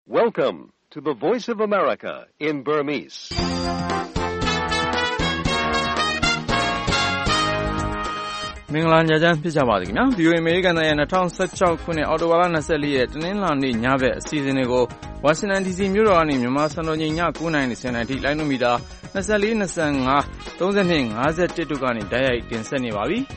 Welcome to the Voice of America in Burmese. ။မင်္ဂလာညချမ်းဖြစ်ကြပါစေခင်ဗျာ။ VOA အမေရိကန်နိုင်ငံ2016ခုနှစ်အောက်တိုဘာလ24ရက်တနင်္လာနေ့ညဘက်အစီအစဉ်တွေကိုဝါရှင်တန် DC မြို့တော်ကနေမြန်မာစံတော်ချိန်ည9:20နာရီထိလိုင်းနိုမီတာ24 25 32 51တို့ကနေတိုက်ရိုက်တင်ဆက်နေပါပြီ။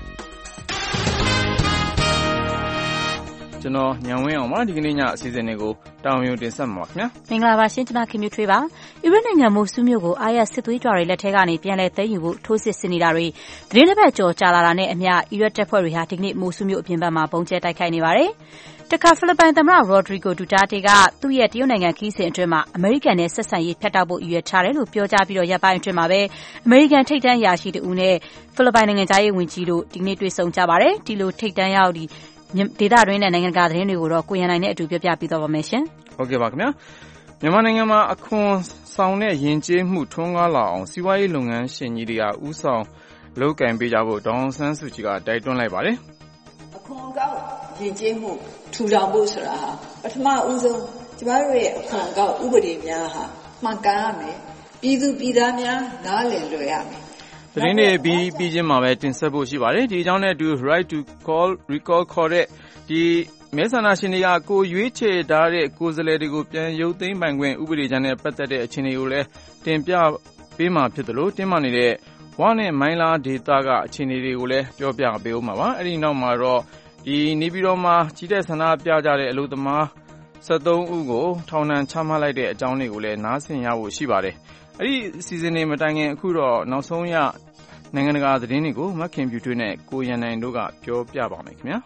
ကျွန်တော်ညံဝင်းအောင်ပါဒီကနေ့ညအစီအစဉ်တွေကိုတောင်ယုံတင်ဆက်မှာပါခင်ဗျာမင်္ဂလာပါရှင်ကျွန်မခင်မျိုးထွေးပါအီရတ်နိုင်ငံမိုဆူမြို့ကိုအာရစစ်သွေးကြွတွေလက်ထက်ကနေပြန်လည်သိမ်းယူဖို့ထိုးစစ်ဆင်နေတာတွေသတင်းတစ်ပတ်ကြော်ကြာလာတာနဲ့အမျှအီရတ်တပ်ဖွဲ့တွေဟာဒီကနေ့မိုဆူမြို့အပြင်ဘက်မှာပုံကျဲတိုက်ခိုက်နေပါတယ်တခါဖိလစ်ပိုင်သမ္မတရိုဒရီဂိုဒူတာတေကသူ့ရဲ့တရုတ်နိုင်ငံခီးစဉ်အတွင်းမှာအမေရိကန်နဲ့ဆက်ဆံရေးဖျက်တောက်ဖို့ရည်ရွယ်ထားတယ်လို့ပြောကြားပြီးတော့ရပ်ပိုင်းအတွင်းမှာပဲအမေရိကန်ထိပ်တန်းအရာရှိတဦးနဲ့ဖိလစ်ပိုင်နိုင်ငံသားရေးဝန်ကြီးတို့ဒီကနေ့တွေ့ဆုံကြပါတယ်ဒီလိုထိပ်တန်းရောက်ဒေသတွင်းနဲ့နိုင်ငံတကာသတင်းတွေကိုတော့ကိုရန်နိုင်နဲ့အတူပြောပြပေးသွားပါမယ်ရှင်။ဟုတ်ကဲ့ပါခင်ဗျာ။မြန်မာနိုင်ငံမှာအခွန်ဆောင်တဲ့ယဉ်ကျေးမှုထွန်းကားလာအောင်စီးပွားရေးလုပ်ငန်းရှင်ကြီးတွေကဥဆောင်လုပ်ကင်ပေးကြဖို့ဒေါအောင်ဆန်းစုကြည်ကတိုက်တွန်းလိုက်ပါတယ်။အခွန်ကောက်ယဉ်ကျေးမှုထူထောင်ဖို့ဆိုတာဟာပထမဦးဆုံးကျမတို့ရဲ့အခွန်ကောက်ဥပဒေများဟာမှန်ကန်ရမယ်။ပြည်သူပြည်သားများနားလည်လွယ်ရမယ်။သတင်းတွေပြီးချင်းမှာပဲတင်ဆက်ဖို့ရှိပါတယ်ဒီအကြောင်းနဲ့အတူ right to call recall ခေါ်တဲ့ဒီမဲဆန္ဒရှင်တွေကကိုရွေးချယ်ထားတဲ့ကိုယ်စားလှယ်တွေကိုပြန်ရုပ်သိမ်းပိုင်ခွင့်ဥပဒေကြမ်းနဲ့ပတ်သက်တဲ့အခြေအနေကိုလည်းတင်ပြပေးမှာဖြစ်တယ်လို့တင်းမာနေတဲ့ဝါနဲ့မိုင်းလာဒေတာကအခြေအနေတွေကိုလည်းပြောပြပေးဦးမှာပါအဲ့ဒီနောက်မှာတော့ဒီနေပြည်တော်မှာကြီးတဲ့ဆန္ဒပြကြတဲ့အလုပ်သမား73ဦးကိုထောင်ဒဏ်ချမှတ်လိုက်တဲ့အကြောင်းတွေကိုလည်းနားဆင်ရဖို့ရှိပါတယ်အဲ့ဒီအစီအစဉ်တွေမတိုင်ခင်အခုတော့နောက်ဆုံးရနိုင်ငံတကာသတင်းတွေကိုမခင်ပြူထွေးနဲ့ကိုရန်နိုင်တို့ကပြောပြပါမယ်ခင်ဗျာ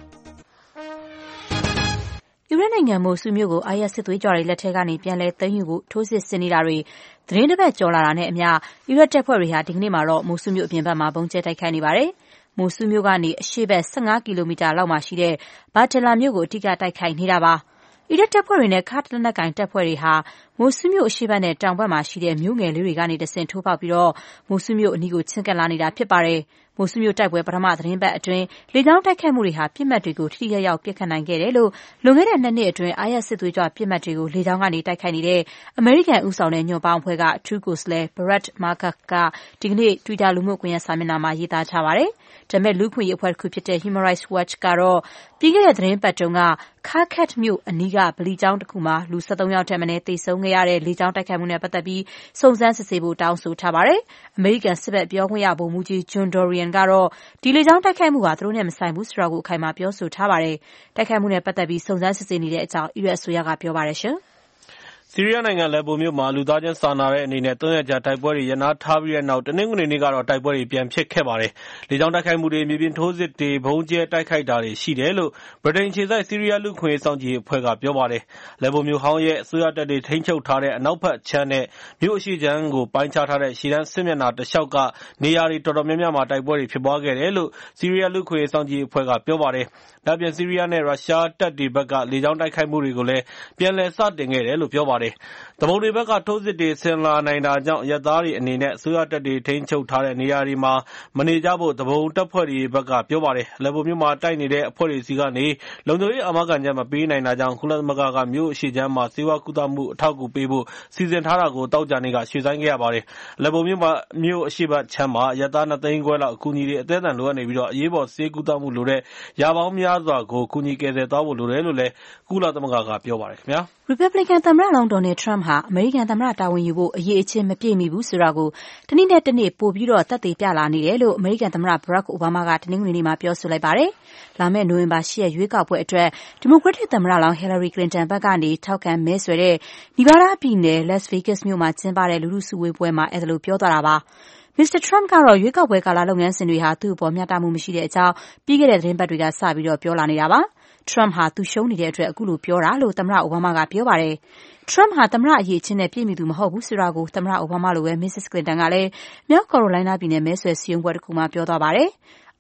အီရတ်နိုင်ငံမိုဆူမြို့ကိုအာရစစ်သွေးကြွတွေလက်ထက်ကနေပြန်လည်သိမ်းယူဖို့ထိုးစစ်ဆင်နေတာတွေသတင်းတစ်ပတ်ကြော်လာတာနဲ့အမျှအီရတ်တပ်ဖွဲ့တွေဟာဒီကနေ့မှာတော့မိုဆူမြို့အပြင်ဘက်မှာပုံကျဲတိုက်ခိုက်နေပါတယ်မိုဆူမြို့ကနေအရှေ့ဘက်15ကီလိုမီတာလောက်မှာရှိတဲ့ဘာတလာမြို့ကိုအထိကတိုက်ခိုက်နေတာပါအီရတ်တပ်ဖွဲ့တွေနဲ့ကာဒ်လက်နက်ကိုင်တပ်ဖွဲ့တွေဟာမိုဆူမြို့အရှေ့ဘက်နဲ့တောင်ဘက်မှာရှိတဲ့မြို့ငယ်လေးတွေကနေတဆင့်ထိုးပေါက်ပြီးတော့မိုဆူမြို့အနီးကိုချဉ်ကပ်လာနေတာဖြစ်ပါတယ်။မိုဆူမြို့တိုက်ပွဲပထမသတင်းပတ်အတွင်းလေကြောင်းတိုက်ခိုက်မှုတွေဟာပြစ်မှတ်တွေကိုထိထိရောက်ရောက်ပစ်ခတ်နိုင်ခဲ့တယ်လို့လွန်ခဲ့တဲ့2နှစ်အတွင်းအာရစစ်သွေးကြွပြစ်မှတ်တွေကိုလေကြောင်းကနေတိုက်ခိုက်နေတဲ့အမေရိကန်ဦးဆောင်တဲ့ညွန့်ပေါင်းအဖွဲ့ကအထူးကိုယ်စားလှယ် Brett Markert ကဒီကနေ့ Twitter လူမှုကွန်ရက်စာမျက်နှာမှာရေးသားထားပါတယ်။ဒါပေမဲ့လူ့အခွင့်အရေးအဖွဲ့တစ်ခုဖြစ်တဲ့ Human Rights Watch ကတော့ပြီးခဲ့တဲ့သတင်းပတ်တုန်းကKarkat မြို့အနီးကဗလီကျောင်းတစ်ခုမှာလူ73ယောက်ထက်မနည်းသေဆုံးခဲ့ရတဲ့လေကြောင်းတိုက်ခိုက်မှုနဲ့ပတ်သက်ပြီးစုံစမ်းစစ်ဆေးဖို့တောင်းဆိုထားပါတယ်။အမေရိကန်စစ်ဘက်ပြောခွင့်ရဗိုလ်မှူးကြီး John Dorrian ကတော့ဒီလေကြောင်းတိုက်ခိုက်မှုဟာသူတို့နဲ့မဆိုင်ဘူးဆိုတာကိုအခိုင်အမာပြောဆိုထားပါတယ်။တိုက်ခိုက်မှုနဲ့ပတ်သက်ပြီးစုံစမ်းစစ်ဆေးနေတဲ့အကြောင်းအီရတ်အစိုးရကပြောပါတယ်ရှင်။ဆီးရီးယားနိုင်ငံလက်ဘိုမြို့မှာလူသားချင်းစာနာတဲ့အနေနဲ့3ရက်ကြာတိုက်ပွဲတွေရပ်နားထားပြီးတဲ့နောက်တနင်္ဂနွေနေ့ကတော့တိုက်ပွဲတွေပြန်ဖြစ်ခဲ့ပါတယ်။လေကြောင်းတိုက်ခိုက်မှုတွေမြေပြင်ထိုးစစ်တွေဘုံကျဲတိုက်ခိုက်တာတွေရှိတယ်လို့ဗြိတိန်အခြေစိုက်ဆီးရီးယားလူ့အခွင့်အရေးစောင့်ကြည့်ရေးအဖွဲ့ကပြောပါတယ်။လက်ဘိုမြို့ဟောင်းရဲ့အစိုးရတပ်တွေထိန်းချုပ်ထားတဲ့အနောက်ဘက်ခြမ်းနဲ့မြို့အရှေ့ခြမ်းကိုပိုင်းခြားထားတဲ့ရှေ့တန်းစစ်မျက်နှာတစ်လျှောက်ကနေရာတွေတော်တော်များများမှာတိုက်ပွဲတွေဖြစ်ပွားခဲ့တယ်လို့ဆီးရီးယားလူ့အခွင့်အရေးစောင့်ကြည့်ရေးအဖွဲ့ကပြောပါတယ်။ဒါ့အပြင်ဆီးရီးယားနဲ့ရုရှားတပ်တွေဘက်ကလေကြောင်းတိုက်ခိုက်မှုတွေကိုလည်းပြန်လည်စတင်ခဲ့တယ်လို့ပြောပါတယ်။သူပုန်တွေဘက်ကထိုးစစ်တွေဆင်လာနိုင်တာကြောင့်အရပ်သားတွေအနေနဲ့အစိုးရတပ်တွေထိန်းချုပ်ထားတဲ့နေရာတွေမှာမနေကြဖို့သူပုန်တပ်ဖွဲ့တွေဘက်ကပြောပါတယ်။လက်ဘိုမြို့မှာတိုက်နေတဲ့အဖွဲ့တွေစီကနေလုံခြုံရေးအာမခံချက်မပေးနိုင်တာကြောင့်ကုလသမဂ္ဂကမြို့အရှေ့ခြမ်းမှာဆေးဝါးကုသမှုအထောက်အကူပေးဖို့စီစဉ်ထားတာကိုသောကြာနေ့ကရွှေ့ဆိုင်းခဲ့ရပါတယ်။လက်ဘိုမြို့အရှေ့ဘက်ခြမ်းမှာအရပ်သား2သိန်းခွဲလောက်အကူအညီတွေအသည်းအသန်လိုအပ်နေပြီးအရေးပေါ်ဆေးကုသမှုလိုတဲ့ရာပေါင်းများစွာကိုကူညီကယ်ဆယ်သွားဖို့လိုတယ်လို့လည်းကုလသမဂ္ဂကပြောပါတယ်ခင်ဗျာ။ Republican သမ္မတလောင်း Donald Trump ဟာအမေရိကန်သမ္မတတာဝန်ယူဖို့အရေးအချင်းမပြည့်မီဘူးဆိုတာကိုတနေ့နဲ့တနေ့ပိုပြီးတော့သက်သေပြလာနေတယ်လို့အမေရိကန်သမ္မတ Barack Obama ကတနင်္ဂနွေနေ့မှာပြောဆိုလိုက်ပါတယ်။လာမယ့်နိုဝင်ဘာ10ရက်ရွေးကောက်ပွဲအတွက်ဒီမိုကရက်တစ်သမ္မတလောင်း Hillary Clinton ဘက်ကနေထောက်ခံမဲဆွယ်တဲ့ Nevada ပြည်နယ် Las Vegas မြို့မှာကျင်းပတဲ့လူထုစုဝေးပွဲမှာအဲ့ဒါလိုပြောသွားတာပါ။ Mr. Trump ကတော့ရွေးကောက်ပွဲကာလလုပ်ငန်းစဉ်တွေဟာသူ့အပေါ်မျှတမှုမရှိတဲ့အကြောင်းပြီးခဲ့တဲ့သတင်းပတ်တွေကစပြီးတော့ပြောလာနေတာပါ။ Trump ဟာသူရှုံးနေတဲ့အတွက်အခုလိုပြောတာလို့သမ္မတအိုဘားမားကပြောပါတယ်။ Trump ဟာသမ္မတအရေးအချင်းနဲ့ပြည့်မီသူမဟုတ်ဘူးဆိုတာကိုသမ္မတအိုဘားမားလိုပဲ Mrs. Clinton ကလည်းမြောက်ကာရိုလိုင်းနားပြည်နယ်မဲဆွယ်စည်းရုံးပွဲတစ်ခုမှာပြောသွားပါတယ်။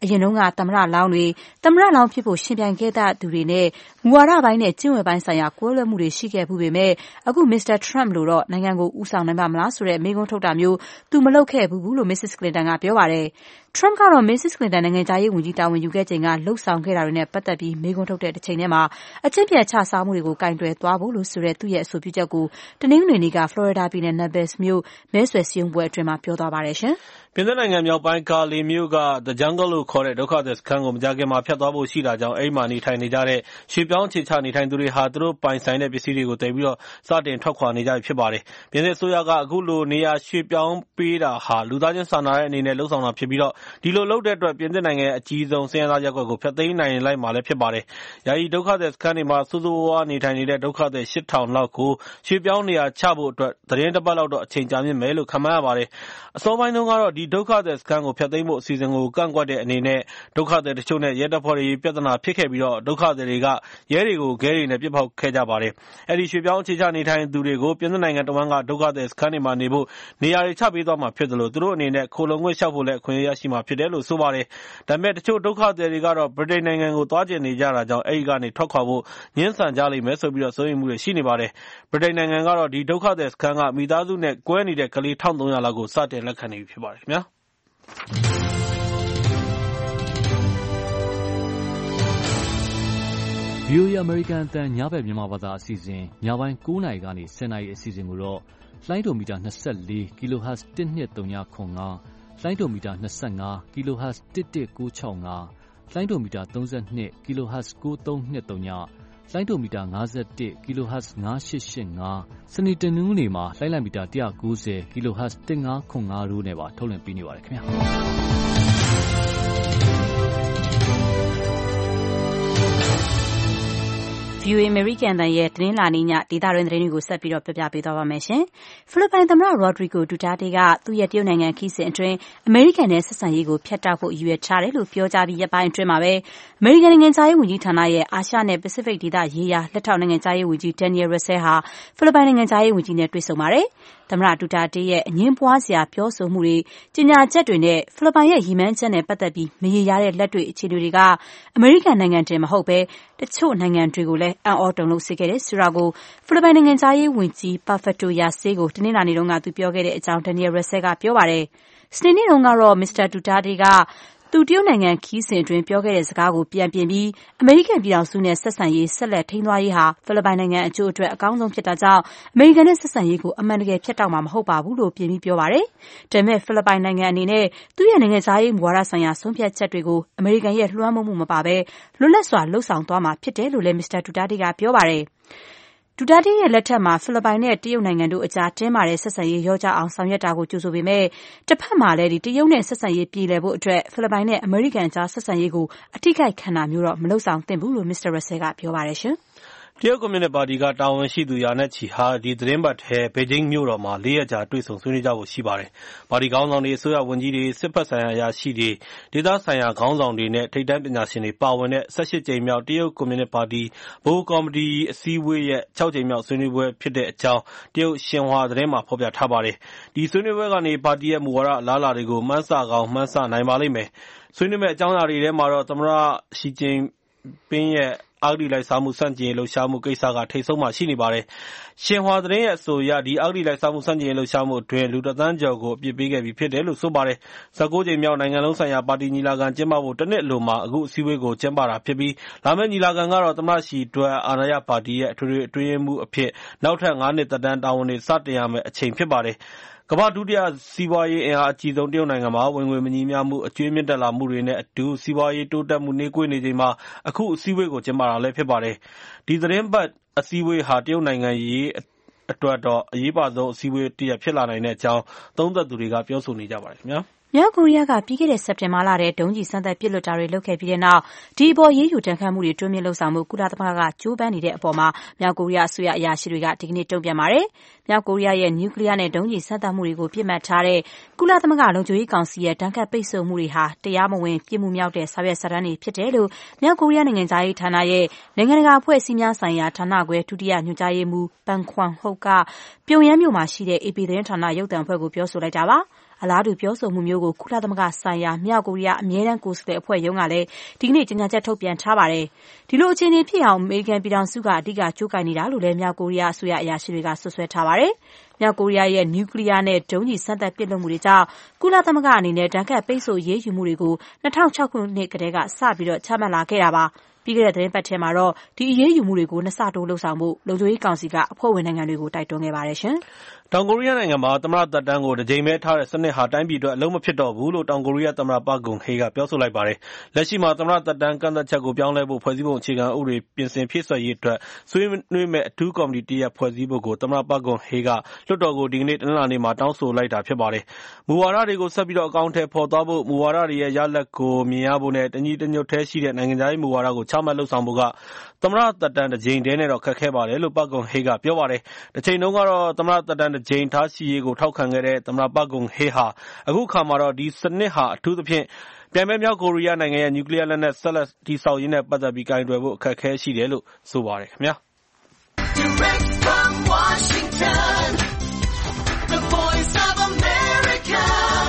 အရင်တုန်းကသမ္မတလောင်းတွေသမ္မတလောင်းဖြစ်ဖို့ရှင်ပြိုင်ခဲ့တဲ့သူတွေနဲ့မူဝါဒပိုင်းနဲ့ကျင့်ဝတ်ပိုင်းဆိုင်ရာကွဲလွဲမှုတွေရှိခဲ့မှုပေမဲ့အခုမစ္စတာထရမ့်လို့တော့နိုင်ငံကိုဦးဆောင်နိုင်ပါမလားဆိုတဲ့မေးခွန်းထုတ်တာမျိုးသူမလုပ်ခဲ့ဘူးလို့ Mrs. Clinton ကပြောပါတယ်။ Trump ကတော့ Mrs. Clinton နိုင်ငံခြားရေးဝန်ကြီးတာဝန်ယူခဲ့ချိန်ကလှုပ်ဆောင်ခဲ့တာတွေနဲ့ပတ်သက်ပြီးမေးခွန်းထုတ်တဲ့တစ်ချိန်တည်းမှာအကျင့်ပြတ်ချစားမှုတွေကိုကင်တွယ်သွားဖို့လို့ဆိုတဲ့သူ့ရဲ့အဆိုပြုချက်ကိုတနင်္ဂနွေနေ့က Florida ပြည်နယ် Naples မြို့မဲဆွယ်စည်းရုံးပွဲအတွင်းမှာပြောသွားပါတယ်ရှင်။ပြင်သစ်နိုင်ငံမြောက်ပိုင်းကာလီမြို့က The Jungle လို့ခေါ်တဲ့ဒုက္ခသည်စခန်းကိုမကြာခင်မှာဖျက်သွားဖို့ရှိတာကြောင့်အဲဒီမှာနေထိုင်နေကြတဲ့ရွှေ့ပြောင်းအခြေချနေထိုင်သူတွေဟာသူတို့ပိုင်ဆိုင်တဲ့ပစ္စည်းတွေကိုတည်ပြီးစတင်ထွက်ခွာနေကြပြီဖြစ်ပါတယ်။ပြင်သစ်အစိုးရကအခုလိုနေရာရွှေ့ပြောင်းပေးတာဟာလူသားချင်းစာနာတဲ့အနေနဲ့လှုပ်ဆောင်တာဖြစ်ပြီးဒီလိုလုပ်တဲ့အတွက်ပြင်သစ်နိုင်ငံရဲ့အကြီးဆုံးဆင်းရဲသားရပ်ကွက်ကိုဖျက်သိမ်းနိုင်လိုက်မှာလည်းဖြစ်ပါတယ်။ယာယီဒုက္ခသည်စခန်းတွေမှာဆိုးဆိုးဝါးဝါးနေထိုင်နေတဲ့ဒုက္ခသည် 8,000 လောက်ကိုရွှေ့ပြောင်းနေရာချဖို့အတွက်သတင်းတစ်ပတ်လောက်တော့အချိန်ကြာမြင့်မယ်လို့ခန့်မှန်းရပါတယ်။အစောပိုင်းတုန်းကတော့ဒီဒုက္ခသည်စခန်းကိုဖျက်သိမ်းဖို့အစီအစဉ်ကိုကန့်ကွက်တဲ့အနေနဲ့ဒုက္ခသည်တချို့နဲ့ရဲတပ်ဖွဲ့တွေပြဿနာဖြစ်ခဲ့ပြီးဒုက္ခသည်တွေကရဲတွေကိုခဲတွေနဲ့ပစ်ပေါက်ခဲ့ကြပါတယ်။အဲဒီရွှေ့ပြောင်းအခြေချနေထိုင်သူတွေကိုပြင်သစ်နိုင်ငံတဝန်းကဒုက္ခသည်စခန်းတွေမှာနေဖို့နေရာတွေချပေးသွားမှာဖြစ်သလိုသူတို့အနေနဲ့ခိုလုံခွင့်လျှောက်ဖို့လည်းအခွင့်အရေးရရှိမှာဖြစ်တယ်လို့ဆိုပါတယ်။ဒါပေမဲ့တချို့ဒုက္ခသည်တွေကတော့ဗြိတိန်နိုင်ငံကိုသွားကျင်နေကြတာကြောင့်အဲဒီကနေထွက်ခွာဖို့ငြင်းဆန်ကြလိမ့်မယ်ဆိုပြီးစိုးရိမ်မှုတွေရှိနေပါတယ်။ဗြိတိန်နိုင်ငံကတော့ဒီဒုက္ခသည်စခန်းကမိသားစုနဲ့ကွဲနေတဲ့ကလေး 1,300 လောက်ကိုစတင်လက်ခံနေပြီဖြစ်ပါတယ်ခင်ဗျာ။ VOA အမေရိကန်အသံညဘက်မြန်မာဘာသာအစီအစဉ်ညပိုင်း9:00 နာရီကနေ 10:00 နာရီအစီအစဉ်ကိုတော့လိုင်းဒိုမီတာ24 kHz 12395လိုင်းဒိုမီတာ25 kHz 11965လိုင်းဒိုမီတာ32 kHz 9323လိုင်းဒိုမီတာ51 kHz 9885စနေတနင်္ဂနွေမှာလိုင်းလိုက်မီတာ190 kHz 1505တို့နဲ့ပါထုတ်လွှင့်ပေးနေပါတယ်ခင်ဗျာ VOA American တန်ရဲ့သတင်းလာနေညဒေတာရင်းသတင်းတွေကိုဆက်ပြီးတော့ပြပြပေးသွားပါမယ်ရှင်။ဖိလစ်ပိုင်သမ္မတ Rodrigo Duterte ကသူ့ရဲ့တရုတ်နိုင်ငံခီးစဉ်အတွင်းအမေရိကန်နဲ့ဆက်ဆံရေးကိုဖျက်တောက်ဖို့ရည်ရွယ်ထားတယ်လို့ပြောကြားပြီးရက်ပိုင်းအတွင်းမှာပဲအမေရိကန်နိုင်ငံသားရေးဝန်ကြီးဌာနရဲ့အာရှနဲ့ပစိဖိတ်ဒေသရေးရာလက်ထောက်နိုင်ငံသားရေးဝန်ကြီး Daniel Russell ဟာဖိလစ်ပိုင်နိုင်ငံသားရေးဝန်ကြီးနဲ့တွေ့ဆုံပါတယ်။သမ္မတ Duterte ရဲ့အငြင်းပွားစရာပြောဆိုမှုတွေကြေညာချက်တွေနဲ့ဖိလစ်ပိုင်ရဲ့ရည်မှန်းချက်နဲ့ပတ်သက်ပြီးမရေရာတဲ့လက်တွေ့အခြေအနေတွေကအမေရိကန်နိုင်ငံတင်မဟုတ်ဘဲတချို့နိုင်ငံတွေကိုလည်းအံ့ဩတုန်လှုပ်စေခဲ့တယ်ဆိုတာကိုဖိလစ်ပိုင်နိုင်ငံသားရေးဝန်ကြီး Perfecto Yase ကိုတနင်္လာနေ့တုန်းကသူပြောခဲ့တဲ့အကြောင်း Daniel Russell ကပြောပါတယ်။စနေနေ့တုန်းကတော့ Mr. Duterte ကသူတရုတ်နိုင်ငံခီးစဉ်အတွင်းပြောခဲ့တဲ့စကားကိုပြန်ပြင်ပြီးအမေရိကန်ပြည်ထောင်စုနဲ့ဆက်ဆံရေးဆက်လက်ထိန်းသွားရေးဟာဖိလစ်ပိုင်နိုင်ငံအကျိုးအတွက်အကောင်းဆုံးဖြစ်တာကြောင့်အမေရိကန်နဲ့ဆက်ဆံရေးကိုအမှန်တကယ်ဖျက်တောက်မှာမဟုတ်ပါဘူးလို့ပြင်ပြီးပြောပါတယ်။ဒါပေမဲ့ဖိလစ်ပိုင်နိုင်ငံအနေနဲ့သူ့ရဲ့နိုင်ငံသားရေးမူဝါဒဆိုင်ရာဆုံးဖြတ်ချက်တွေကိုအမေရိကန်ရဲ့လွှမ်းမိုးမှုမပါဘဲလွတ်လပ်စွာလှုပ်ဆောင်သွားမှာဖြစ်တယ်လို့လည်း Mr. Duterte ကပြောပါတယ်။ Duterte ရဲ့လက်ထက်မှာဖိလစ်ပိုင်နဲ့တရုတ်နိုင်ငံတို့အကြားတင်းမာတဲ့ဆက်ဆံရေးလျော့ကျအောင်ဆောင်ရွက်တာကိုကြိုဆိုပေမဲ့တစ်ဖက်မှာလည်းတရုတ်နဲ့ဆက်ဆံရေးပြေလည်ဖို့အတွက်ဖိလစ်ပိုင်နဲ့အမေရိကန်အကြားဆက်ဆံရေးကိုအထိခိုက်ခံတာမျိုးတော့မလုပ်ဆောင်သင့်ဘူးလို့ Mr. Russell ကပြောပါတယ်ရှင်။တရုတ်ကွန်မြူနစ်ပါတီကတာဝန်ရှိသူရာနဲ့ချီဟာဒီသတင်းပတ်ထဲဘေဂျင်းမြို့တော်မှာ4ရက်ကြာတွေ့ဆုံဆွေးနွေးကြဖို့ရှိပါတယ်။ပါတီခေါင်းဆောင်တွေအစိုးရဝန်ကြီးတွေစစ်ဘက်ဆိုင်ရာအရာရှိတွေဒေသဆိုင်ရာခေါင်းဆောင်တွေနဲ့ထိပ်တန်းပညာရှင်တွေပါဝင်တဲ့18ကြိမ်မြောက်တရုတ်ကွန်မြူနစ်ပါတီဗဟိုကော်မတီအစည်းအဝေးရဲ့6ကြိမ်မြောက်ဆွေးနွေးပွဲဖြစ်တဲ့အကြောင်းတရုတ်ရှင်ဟွာသတင်းမှာဖော်ပြထားပါတယ်။ဒီဆွေးနွေးပွဲကနေပါတီရဲ့မူဝါဒအလားအလာတွေကိုမှန်းဆကောင်းမှန်းဆနိုင်ပါလိမ့်မယ်။ဆွေးနွေးမဲ့အကြောင်းအရာတွေထဲမှာတော့သမ္မတရှီကျင်းပင်းရဲ့အဂတိလိုက်စားမှုစန့်ကျင်ရေးလှုပ်ရှားမှုကိစ္စကထိပ်ဆုံးမှာရှိနေပါတယ်။ရှင်ဟွာသတင်းရဲ့အဆိုအရဒီအဂတိလိုက်စားမှုစန့်ကျင်ရေးလှုပ်ရှားမှုအတွင်းလူ1 သန်းကျော်ကိုအပြစ်ပေးခဲ့ပြီးဖြစ်တယ်လို့ဆိုပါတယ်။19ကြိမ်မြောက်နိုင်ငံလုံးဆိုင်ရာပါတီညီလာခံကျင်းပဖို့တစ်နှစ်အလိုမှာအခုအစည်းအဝေးကိုကျင်းပတာဖြစ်ပြီးလာမယ့်ညီလာခံကတော့သမ္မတရှီအတွက်အာဏာရပါတီရဲ့အထွေထွေအတွင်းရေးမှူးအဖြစ်နောက်ထပ်9နှစ်သက်တမ်းတာဝန်တွေစတင်ရမယ့်အချိန်ဖြစ်ပါတယ်။ကမ္ဘာဒုတိယစီးပွားရေးအင်အားအကြီးဆုံးတရုတ်နိုင်ငံမှာဝင်ငွေမညီမျှမှုအကြွေးမြင့်တက်လာမှုတွေနဲ့အတူစီးပွားရေးတိုးတက်မှုနှေးကွေးနေချိန်မှာအခုအစည်းအဝေးကိုကျင်းပတာလည်းဖြစ်ပါတယ်။ဒီသတင်းပတ်အစည်းအဝေးဟာတရုတ်နိုင်ငံရေးအတွက်တော့အရေးပါဆုံးအစည်းအဝေးတစ်ရပ်ဖြစ်လာနိုင်တဲ့အကြောင်းသုံးသပ်သူတွေကပြောဆိုနေကြပါတယ်ခင်ဗျာ။မြောက်ကိုရီးယားကပြီးခဲ့တဲ့စက်တင်ဘာလထဲဒုံးကျည်စမ်းသပ်ပစ်လွှတ်တာတွေလုပ်ခဲ့ပြီးတဲ့နောက်ဒီအပေါ်ရေးယူတန်းခတ်မှုတွေတွန်းမြင့်လှုပ်ဆောင်မှုကုလသမဂ္ဂကကြိုးပမ်းနေတဲ့အပေါ်မှာမြောက်ကိုရီးယားအစိုးရအရာရှိတွေကဒီကနေ့တုံ့ပြန်ပါတယ်။မြောက်ကိုရီးယားရဲ့နျူကလ িয়ার နဲ့ဒုံးကျည်စမ်းသပ်မှုတွေကိုပြစ်မှတ်ထားတဲ့ကုလသမဂ္ဂလုံခြုံရေးကောင်စီရဲ့တန်းခတ်ပိတ်ဆို့မှုတွေဟာတရားမဝင်ပြစ်မှုမြောက်တဲ့စာရွက်စာတမ်းတွေဖြစ်တယ်လို့မြောက်ကိုရီးယားနိုင်ငံသားရေးဌာနရဲ့နိုင်ငံတကာအဖွဲ့အစည်းများဆိုင်ရာဌာနခွဲဒုတိယညွှန်ကြားရေးမှူးပန်ခွမ်ဟုတ်ကပြုံယမ်းမြို့မှာရှိတဲ့ AP သတင်းဌာနရုပ်သံအဖွဲ့ကိုပြောဆိုလိုက်တာပါ။အလားတူပြောဆိုမှုမျိုးကိုကုလသမဂ္ဂဆိုင်ရာမြောက်ကိုရီးယားအမြဲတမ်းကိုယ်စားလှယ်အဖွဲ့ရုံးကလည်းဒီကနေ့ကြေညာချက်ထုတ်ပြန်ထားပါတယ်။ဒီလိုအခြေအနေဖြစ်အောင်အမေရိကန်ပြည်ထောင်စုကအဓိကကြိုးကိုင်နေတာလို့လည်းမြောက်ကိုရီးယားအစိုးရအရာရှိတွေကဆွဆွဲထားပါတယ်။မြောက်ကိုရီးယားရဲ့နျူကလ িয়ার နဲ့ဒုံးကျည်စမ်းသပ်ပစ်လွှတ်မှုတွေကြောင့်ကုလသမဂ္ဂအနေနဲ့ဒဏ်ခတ်ပိတ်ဆို့ရေးယူမှုတွေကို2006ခုနှစ်ကတည်းကစပြီးချမှတ်လာခဲ့တာပါ။ပြီးခဲ့တဲ့သတင်းပတ်ထဲမှာတော့ဒီအရေးယူမှုတွေကိုနှစ်ဆတိုးလှုပ်ဆောင်ဖို့လုံခြုံရေးကောင်စီကအဖွဲ့ဝင်နိုင်ငံတွေကိုတိုက်တွန်းခဲ့ပါတယ်ရှင်။တောင်ကိုရီးယားနိုင်ငံမှာသမ္မတသက်တမ်းကိုတစ်ကြိမ်ပဲထားတဲ့စနစ်ဟာတိုင်းပြည်အတွက်အလုံးမဖြစ်တော့ဘူးလို့တောင်ကိုရီးယားသမ္မတပါဂွန်ဟေးကပြောဆိုလိုက်ပါတယ်။လက်ရှိမှာသမ္မတသက်တမ်းကန့်သက်ချက်ကိုပြောင်းလဲဖို့ဖွဲ့စည်းပုံအခြေခံဥပဒေပြင်ဆင်ဖြည့်စွက်ရေးအတွက်ဆွေးနွေးမဲ့အထူးကော်မတီတစ်ရပ်ဖွဲ့စည်းဖို့ကိုသမ္မတပါဂွန်ဟေးကလွှတ်တော်ကိုဒီကနေ့တနင်္လာနေ့မှာတောင်းဆိုလိုက်တာဖြစ်ပါတယ်။မူဝါဒတွေကိုဆက်ပြီးအကောင်အထည်ဖော်သွားဖို့မူဝါဒတွေရဲ့ရလဒ်ကိုမြင်ရဖို့နဲ့တညီတညွတ်တည်းရှိတဲ့နိုင်ငံခြားရေးမူဝါဒကိုချမှတ်လုပ်ဆောင်ဖို့ကသမ္မတသက်တမ်းတစ်ကြိမ်တည်းနဲ့တော့ခက်ခဲပါတယ်လို့ပါဂွန်ဟေးကပြောပါတယ်။တစ်ချိန်တုန်းကတော့သမ္မတသက်တမ်းတစ်ကြိမ်ထားရှိရေးကိုထောက်ခံခဲ့တဲ့သမ္မတပါဂွန်ဟေးဟာအခုခါမှာတော့ဒီစနစ်ဟာအထူးသဖြင့်ပြိုင်ဘက်မြောက်ကိုရီးယားနိုင်ငံရဲ့နျူကလ িয়ার လက်နက်ဆက်လက်တည်ဆောက်ရေးနဲ့ပတ်သက်ပြီးကိုင်တွယ်ဖို့အခက်အခဲရှိတယ်လို့ဆိုပါတယ်ခင်ဗျာ။ Direct from Washington, the voice of America,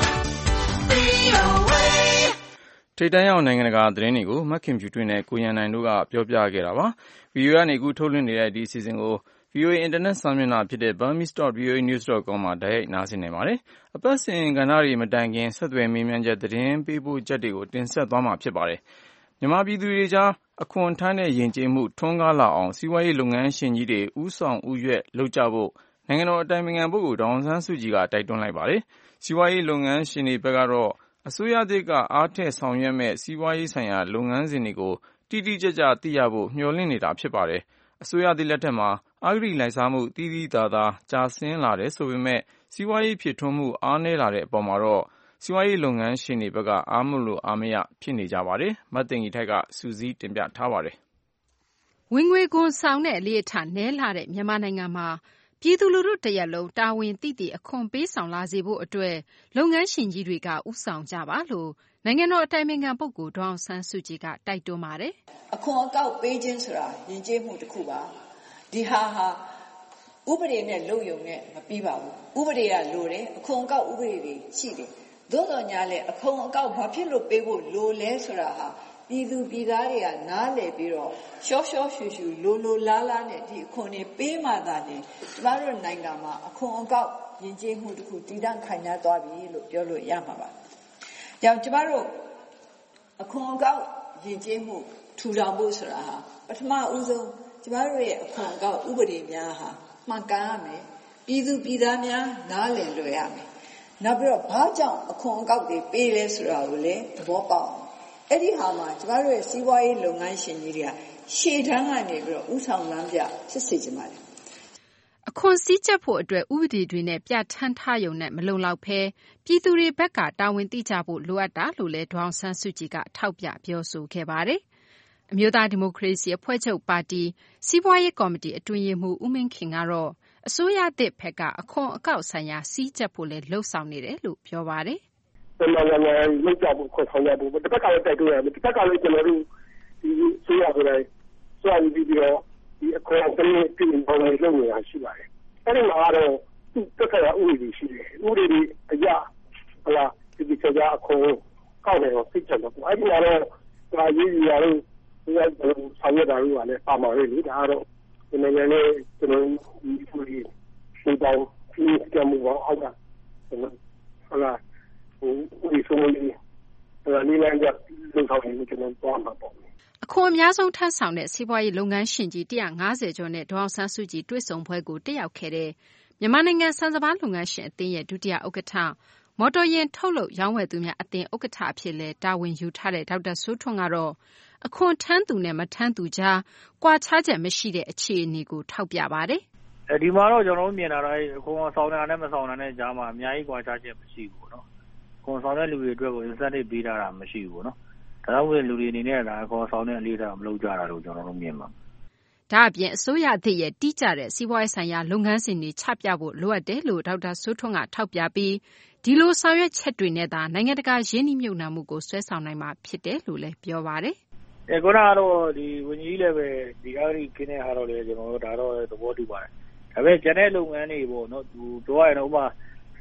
VOA ထိပ်တန်းရောက်နိုင်ငံတကာသတင်းတွေကိုမခင်ဖြူထွေးနဲ့ကိုရန်နိုင်တို့ကပြောပြခဲ့တာပါ။ VOA ကနေအခုထုတ်လွှင့်နေတဲ့ဒီအစီအစဉ်ကိုVOA အင်တာနက်စာမျက်နှာဖြစ်တဲ့ burmese.voanews.com မှာတိုက်ရိုက်နားဆင်နိုင်ပါတယ်။အပတ်စဉ်ကဏ္ဍတွေမတိုင်ခင်ဆက်သွယ်မေးမြန်းချက်သတင်းပေးပို့ချက်တွေကိုတင်ဆက်သွားမှာဖြစ်ပါတယ်။မြန်မာပြည်သူတွေကြားအခွန်ထမ်းတဲ့ယဉ်ကျေးမှုထွန်းကားလာအောင်စီးပွားရေးလုပ်ငန်းရှင်ကြီးတွေဦးဆောင်ဦးရွက်လုပ်ကြဖို့နိုင်ငံတော်အတိုင်ပင်ခံပုဂ္ဂိုလ်ဒေါ်အောင်ဆန်းစုကြည်ကတိုက်တွန်းလိုက်ပါတယ်။စီးပွားရေးလုပ်ငန်းရှင်တွေဘက်ကတော့အစိုးရသစ်ကအားထည့်ဆောင်ရွက်မဲ့စီးပွားရေးဆိုင်ရာလုပ်ငန်းစဉ်တွေကိုတိတိကျကျသိရဖို့မျှော်လင့်နေတာဖြစ်ပါတယ်။အစိုးရသစ်လက်ထက်မှာအဂတိလိုက်စားမှုသိသိသာသာကျဆင်းလာတယ်ဆိုပေမဲ့စီးပွားရေးဖြစ်ထွန်းမှုအားနည်းလာတဲ့အပေါ်မှာတော့စီးပွားရေးလုပ်ငန်းရှင်တွေဘက်ကအားမလို့အားမရဖြစ်နေကြပါတယ်။မသိင်္ဂီထိုက်ကစုစည်းတင်ပြထားပါတယ်။ဝင်ငွေခွန်ဆောင်တဲ့အလေးအထားနည်းလာတဲ့မြန်မာနိုင်ငံမှာပြည်သူလူထုတရက်လုံးတာဝန်သိသိအခွန်ပေးဆောင်လာစေဖို့အတွက်လုပ်ငန်းရှင်ကြီးတွေကဦးဆောင်ကြပါလို့နိုင်ငံတော်အတိုင်ပင်ခံပုဂ္ဂိုလ်ဒေါ်အောင်ဆန်းစုကြည်ကတိုက်တွန်းပါတယ်။အခွန်အကောက်ပေးခြင်းဆိုတာယဉ်ကျေးမှုတစ်ခုပါ။ဒီဟာဥပဒေနဲ့လုပ်ရုံနဲ့မပြီးပါဘူး။ဥပဒေကလိုတယ်အခွန်အကောက်ဥပဒေတွေရှိတယ်။သို့တော်ညာလဲအခွန်အကောက်ဘာဖြစ်လို့ပေးဖို့လိုလဲဆိုတာဟာပြည်သူပြည်သားတွေကနားလည်ပြီးတော့ရှော့ရှော့ရှူရှူလိုလားလားနဲ့ဒီအခွန်တွေပေးမှသာလေကျမတို့နိုင်ငံမှာအခွန်အကောက်ယဉ်ကျေးမှုတစ်ခုတည်တံ့ခိုင်မာသွားပြီလို့ပြောလို့ရမှာပါ။ကြောင့်ကျမတို့အခွန်အကောက်ယဉ်ကျေးမှုထူထောင်ဖို့ဆိုတာဟာပထမဦးဆုံးကျမတို့ရဲ့အခွန်အကောက်ဥပဒေများဟာမှန်ကန်ရမယ်ပြည်သူပြည်သားများနားလည်လွယ်ရမယ်နောက်ပြီးတော့ဘာကြောင့်အခွန်အကောက်တွေပေးလဲဆိုတာကိုလည်းသဘောပေါက်အဲ့ဒီဟာမှာကျမတို့ရဲ့စီးပွားရေးလုပ်ငန်းရှင်ကြီးတွေကရှေ့တန်းကနေပြီးတော့ဥဆောင်လမ်းပြဖြစ်စေချင်ပါတယ်အခွန်စည်းကြပ်ဖို့အတွက်ဥပဒေတွေနဲ့ပြဋ္ဌာန်းထားရုံနဲ့မလုံလောက်ဘဲပြည်သူတွေဘက်ကတာဝန်သိကြဖို့လိုအပ်တာလို့လည်းဒေါ်အောင်ဆန်းစုကြည်ကထောက်ပြပြောဆိုခဲ့ပါတယ်။အမျိုးသားဒီမိုကရေစီအဖွဲ့ချုပ်ပါတီစီးပွားရေးကော်မတီအတွင်းရေးမှူးဦးမင်းခင်ကတော့အစိုးရသစ်ဘက်ကအခွန်အကောက်ဆိုင်ရာစည်းကြပ်ဖို့လည်းလှုံ့ဆော်နေတယ်လို့ပြောပါတယ်။ဒီမှာလောက်ကြဖို့ခွန်ဆောင်ရဖို့တစ်ဖက်ကလည်းတိုက်တွန်းရတယ်တစ်ဖက်ကလည်းကျွန်တော်တို့ဒီဆိုရဆိုတိုင်းစွမ်းပြီးတော့ဒီအခွန်အကောက်တွေပြင်ပေါ်နေလို့ရရှိပါတယ်။အဲ့ဒီမှာတော့သူ့တက်ခါဥပဒေရှိတယ်။ဥပဒေတွေအရာဟလာဒီစကြာအခွန်ကောက်တယ်ကိုသိချင်တော့အဲ့ဒီမှာတော့ဒါရေးရလို့ဒီဆောင်ရတာလို့လည်းပါမှာလေဒါကတော့ဒီနိုင်ငံနဲ့ကျွန်တော်ဒီရှင်းတောင်းဒီကမှုပေါ့အောက်ကဟလာဒီဆိုလို့ဒီလမ်းကလုံဆောင်နေကျွန်တော်သွားမှာပေါ့အခွန်အများဆုံးထမ်းဆောင်တဲ့စီးပွားရေးလုပ်ငန်းရှင်ကြီး150ကျော်နဲ့ဒေါ်အောင်ဆန်းစုကြည်တွေ့ဆုံပွဲကိုတက်ရောက်ခဲ့တဲ့မြန်မာနိုင်ငံစံစပါးလုပ်ငန်းရှင်အသင်းရဲ့ဒုတိယဥက္ကဋ္ဌမော်တော်ယာဉ်ထုတ်လုပ်ရောင်းဝယ်သူများအသင်းဥက္ကဋ္ဌအဖြစ်လဲတာဝန်ယူထားတဲ့ဒေါက်တာစိုးထွန်းကတော့အခွန်ထမ်းသူနဲ့မထမ်းသူကြားကွာခြားချက်မရှိတဲ့အခြေအနေကိုထောက်ပြပါတယ်။ဒီမှာတော့ကျွန်တော်တို့မြင်တာတော့အခွန်ဆောင်တာနဲ့မဆောင်တာနဲ့ကြားမှာအများကြီးကွာခြားချက်မရှိဘူးနော်။အခွန်ဆောင်တဲ့လူတွေအတွက်ကို incentive ပေးတာမရှိဘူးနော်။ဒါကြောင့်လူတွေအနေနဲ့ဒါအခွန်ဆောင်တဲ့အလေးထားမလုပ်ကြတာလို့ကျွန်တော်တို့မြင်ပါဒါအပြင်အစိုးရသစ်ရဲ့တိကျတဲ့စီးပွားရေးဆိုင်ရာလုပ်ငန်းစဉ်တွေချပြဖို့လိုအပ်တယ်လို့ဒေါက်တာစိုးထွန်းကထောက်ပြပြီးဒီလိုဆောင်ရွက်ချက်တွေနဲ့သာနိုင်ငံတကာရင်းနှီးမြှုပ်နှံမှုကိုဆွဲဆောင်နိုင်မှာဖြစ်တယ်လို့လည်းပြောပါတယ်။ခုနကတော့ဒီဝန်ကြီးလည်းပဲဒီအဂတိကင်းတဲ့ဟာတော့လေကျွန်တော်တို့ဒါတော့သဘောတူပါတယ်။ဒါပေမဲ့ကျန်တဲ့လုပ်ငန်းတွေပေါ့နော်သူပြောရရင်ဥပမာစ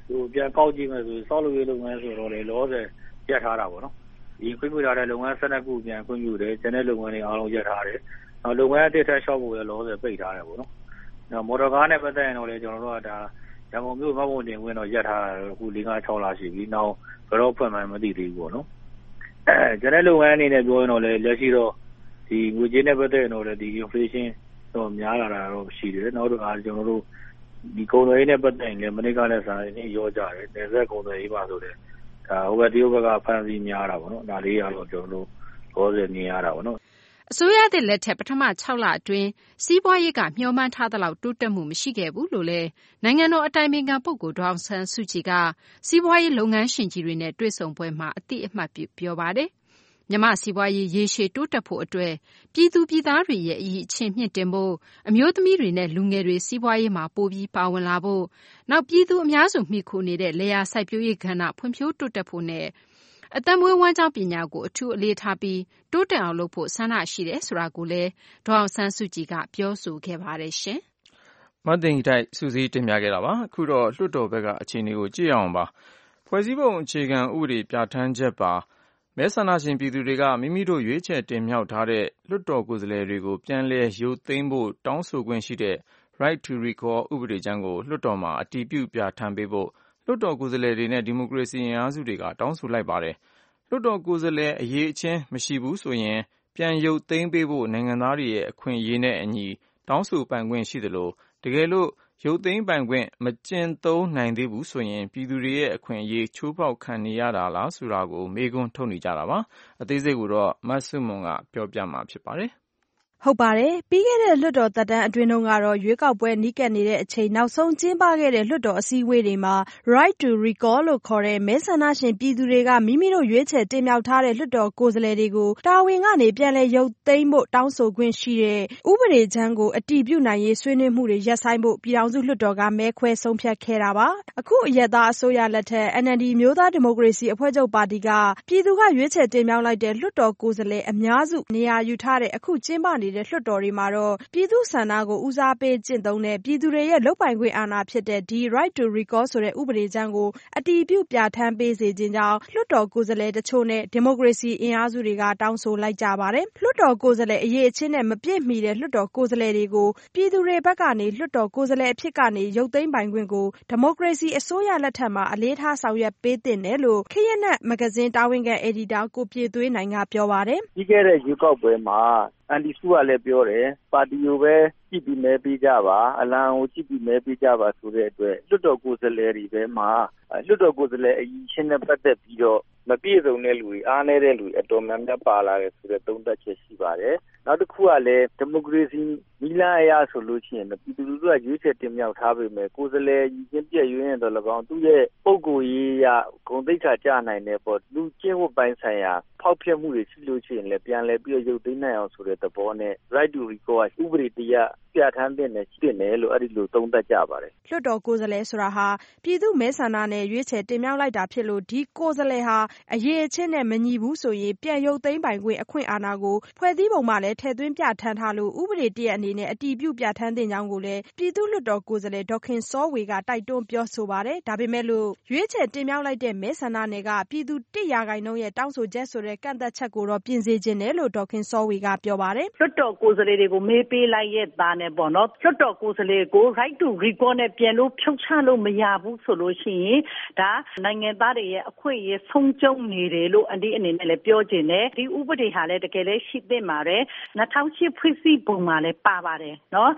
ပြန်ကောက်ကြည့်မယ်ဆိုဆောက်လုပ်ရေးလုပ်ငန်းဆိုတော့လေလောဆယ်ရပ်ထားတာပေါ့နော်ဒီခွင့်ပြုထားတဲ့လုပ်ငန်း12ခုပြန်ခွင့်ပြုတယ်ကျန်တဲ့လုပ်ငန်းတွေအားလုံးရပ်ထားတယ်လုပ်ငန်းအသစ်ထပ်လျှောက်ဖို့လည်းလောဆယ်ပိတ်ထားတယ်ပေါ့နော်မော်တော်ကားနဲ့ပတ်သက်ရင်တော့လေကျွန်တော်တို့ကဒါရန်ကုန်မြို့မှတ်ပုံတင်ခွင့်တော့ရပ်ထားတာအခု4-5-6 လရှိပြီနောက်ဘယ်တော့ဖွင့်မှန်းမသိသေးဘူးပေါ့နော်ကျန်တဲ့လုပ်ငန်းအနေနဲ့ပြောရင်တော့လေလက်ရှိတော့ဒီငွေကြေးနဲ့ပတ်သက်ရင်တော့လေဒီ inflation တော့များလာတာတော့ရှိတယ်နောက်တော့ကျွန်တော်တို့ဒီကုန်သွယ်ရေးနဲ့ပတ်သက်ရင်လည်းမနေ့ကလည်းစာရင်းရောကြတယ်နယ်စပ်ကုန်သွယ်ရေးပါဆိုတဲ့ဒါဟိုဘက်တရုတ်ဘက်ကဖန်စီများတာပေါ့နော်ဒါလေးရတော့ကျွန်တော်တို့ဘောဆယ်မြင်ရတာပေါ့နော်အစိုးရသစ်လက်ထက်ပထမ6 လအတွင်းစီးပွားရေးကမျှော်မှန်းထားသလောက်တိုးတက်မှုမရှိခဲ့ဘူးလို့လည်းနိုင်ငံတော်အတိုင်ပင်ခံပုဂ္ဂိုလ်ဒေါ်အောင်ဆန်းစုကြည်ကစီးပွားရေးလုပ်ငန်းရှင်ကြီးတွေနဲ့တွေ့ဆုံပွဲမှာအတိအမှတ်ပြုပြောပါတယ်။မြန်မာစီးပွားရေးရေရှည်တိုးတက်ဖို့အတွက်ပြည်သူပြည်သားတွေရဲ့အရေးအချင်းမြင့်တင်ဖို့အမျိုးသမီးတွေနဲ့လူငယ်တွေစီးပွားရေးမှာပိုပြီးပါဝင်လာဖို့နောက်ပြည်သူအများစုမှီခိုနေတဲ့လယ်ယာစိုက်ပျိုးရေးကဏ္ဍဖွံ့ဖြိုးတိုးတက်ဖို့နဲ့အသက်မွေးဝမ်းကျောင်းပညာကိုအထူးအလေးထားပြီးတိုးတက်အောင်လုပ်ဖို့ဆန္ဒရှိတယ်ဆိုတာကိုလည်းဒေါ်အောင်ဆန်းစုကြည်ကပြောဆိုခဲ့ပါတယ်ရှင်။မသိင်္ဂီထိုက်စူးစီးတင်ပြခဲ့တာပါ။အခုတော့လွှတ်တော်ဘက်ကအခြေအနေကိုကြည့်အောင်ပါ။ဖွဲ့စည်းပုံအခြေခံဥပဒေပြဋ္ဌာန်းချက်ပါမဲဆန္ဒရှင်ပြည်သူတွေကမိမိတို့ရွေးချယ်တင်မြှောက်ထားတဲ့လွှတ်တော်ကိုယ်စားလှယ်တွေကိုပြန်လည်ရုပ်သိမ်းဖို့တောင်းဆိုခွင့်ရှိတဲ့ Right to Recall ဥပဒေကြမ်းကိုလွှတ်တော်မှာအတည်ပြုပြဋ္ဌာန်းပေးဖို့လွှတ်တော်ကိုယ်စားလှယ်တွေနဲ့ဒီမိုကရေစီအင်အားစုတွေကတောင်းဆိုလိုက်ပါတယ်။လွှတ်တော်ကိုယ်စားလှယ်အရေးအချင်းမရှိဘူးဆိုရင်ပြန်ရုပ်သိမ်းပေးဖို့နိုင်ငံသားတွေရဲ့အခွင့်အရေးနဲ့အညီတောင်းဆိုပိုင်ခွင့်ရှိသလိုတကယ်လို့ရုပ်သိမ်းပိုင်ခွင့်မကျင့်သုံးနိုင်သေးဘူးဆိုရင်ပြည်သူတွေရဲ့အခွင့်အရေးချိုးဖောက်ခံနေရတာလားဆိုတာကိုမေးခွန်းထုတ်နေကြတာပါ။အသေးစိတ်ကိုတော့မဆုမွန်ကပြောပြမှာဖြစ်ပါတယ်။ဟုတ်ပါတယ်။ပြီးခဲ့တဲ့လွှတ်တော်သက်တမ်းအတွင်းကတော့ရွေးကောက်ပွဲနီးကပ်နေတဲ့အချိန်နောက်ဆုံးကျင်းပခဲ့တဲ့လွှတ်တော်အစည်းအဝေးတွေမှာ Right to Recall လို့ခေါ်တဲ့မဲဆန္ဒရှင်ပြည်သူတွေကမိမိတို့ရွေးချယ်တင်မြှောက်ထားတဲ့လွှတ်တော်ကိုယ်စားလှယ်တွေကိုတာဝန်ကနေပြန်လည်ရုပ်သိမ်းဖို့တောင်းဆိုခွင့်ရှိတဲ့ဥပဒေကြမ်းကိုအတည်ပြုနိုင်ရေးဆွေးနွေးမှုတွေရပ်ဆိုင်းဖို့ပြည်ထောင်စုလွှတ်တော်ကမဲခွဲဆုံးဖြတ်ခဲ့တာပါ။အခုအရပ်သားအစိုးရလက်ထက် NLD မျိုးသားဒီမိုကရေစီအဖွဲ့ချုပ်ပါတီကပြည်သူကရွေးချယ်တင်မြှောက်လိုက်တဲ့လွှတ်တော်ကိုယ်စားလှယ်အများစုနေရာယူထားတဲ့အခုကျင်းပနေတဲ့လွှတ်တော်တွေမှာတော့ပြည်သူ့ဆန္ဒကိုဦးစားပေးကျင့်သုံးတဲ့ပြည်သူတွေရဲ့လုပ်ပိုင်ခွင့်အာဏာဖြစ်တဲ့ဒီ Right to Recall ဆိုတဲ့ဥပဒေကြမ်းကိုအတည်ပြုပြဋ္ဌာန်းပေးစေခြင်းကြောင့်လွှတ်တော်ကိုယ်စားလှယ်တချို့နဲ့ဒီမိုကရေစီအင်အားစုတွေကတောင်းဆိုလိုက်ကြပါတယ်။လွှတ်တော်ကိုယ်စားလှယ်အရေးအချင်းနဲ့မပြည့်မီတဲ့လွှတ်တော်ကိုယ်စားလှယ်တွေကိုပြည်သူတွေဘက်ကနေလွှတ်တော်ကိုယ်စားလှယ်အဖြစ်ကနေရုပ်သိမ်းပိုင်ခွင့်ကိုဒီမိုကရေစီအစိုးရလက်ထက်မှာအလေးထားဆောင်ရွက်ပေးသင့်တယ်လို့ခေတ်ရက်နက်မဂ္ဂဇင်းတာဝန်ခံအယ်ဒီတာကိုပြည့်သွေးနိုင်ကပြောပါတယ်။ပြီးခဲ့တဲ့ရွေးကောက်ပွဲမှာအန်ဒီစုကလည်းပြောတယ်ပါတီကိုပဲကြည့်ပြီးမဲပေးကြပါအလံကိုကြည့်ပြီးမဲပေးကြပါဆိုတဲ့အတွက်လွှတ်တော်ကိုယ်စားလှယ်တွေပဲမှာလွှတ်တော်ကိုယ်စားလှယ်အကြီးချင်းနဲ့ပတ်သက်ပြီးတော့မပြည့်စုံတဲ့လူတွေအားနည်းတဲ့လူတွေအတော်များများပါလာတယ်ဆိုတဲ့သုံးသပ်ချက်ရှိပါတယ်နောက်တစ်ခုကလည်းဒီမိုကရေစီမိလားအရာဆိုလို့ရှိရင်ပြည်သူလူထုကရွေးချယ်တင်မြှောက်ထားပေမဲ့ကိုယ်စားလှယ်ကြီးချင်းပြည့်ရွေးရင်တော့၎င်းသူ့ရဲ့ပုံကိုယ်ရေးရဂုဏ်သိက္ခာကျနိုင်တဲ့ပေါ့လူချင်းဝတ်ပိုင်းဆိုင်ရာဖောက်ဖျက်မှုတွေရှိလို့ရှိရင်လည်းပြန်လဲပြီးရုပ်သိမ်းနိုင်အောင်ဆိုတဲ့သဘောနဲ့ Right to Recall ဥပဒေတရားပြဋ္ဌာန်းတဲ့နဲ့ရှိတယ်လို့အဲ့ဒီလိုသုံးသပ်ကြပါတယ်လွှတ်တော်ကိုယ်စားလှယ်ဆိုတာဟာပြည်သူမဲဆန္ဒနဲ့ရွေးချယ်တင်မြှောက်လိုက်တာဖြစ်လို့ဒီကိုယ်စားလှယ်ဟာအရေးအချင်းနဲ့မညီဘူးဆိုရင်ပြန်ရုပ်သိမ်းပိုင်ခွင့်အခွင့်အာဏာကိုဖွဲ့စည်းပုံမှာလည်းထည့်သွင်းပြဋ္ဌာန်းထားလို့ဥပဒေတရပ်အနေနဲ့အတည်ပြုပြဋ္ဌာန်းသင့်ကြောင်းကိုလည်းပြည်သူ့လွှတ်တော်ကိုယ်စားလှယ်ဒေါက်ခင်စောဝေကတိုက်တွန်းပြောဆိုပါတယ်ဒါပေမဲ့လို့ရွေးချယ်တင်မြှောက်လိုက်တဲ့မဲဆန္ဒနယ်ကပြည်သူ1%ရဲ့တောင်းဆိုချက်ဆိုတဲ့ကန့်သက်ချက်ကိုတော့ပြင်ဆင်ခြင်းတယ်လို့ဒေါက်ခင်စောဝေကပြောပါတယ်လွှတ်တော်ကိုယ်စားလှယ်တွေကိုမေးပေးလိုက်ရဲ့သားနဲ့ပေါ့နော်လွှတ်တော်ကိုယ်စားလှယ်ကို Right to Recall နဲ့ပြန်လို့ဖြုတ်ချလို့မရဘူးဆိုလို့ရှိရင်ဒါနိုင်ငံသားတွေရဲ့အခွင့်အရေးဆုံးရှုံးနေတယ်လို့အဒီအနေနဲ့လည်းပြောခြင်းတယ်ဒီဥပဒေဟာလည်းတကယ်လည်းရှိသင့်ပါတယ်2008ဖွဲ့စည်းပုံမှာလည်းပါပါတယ်နော်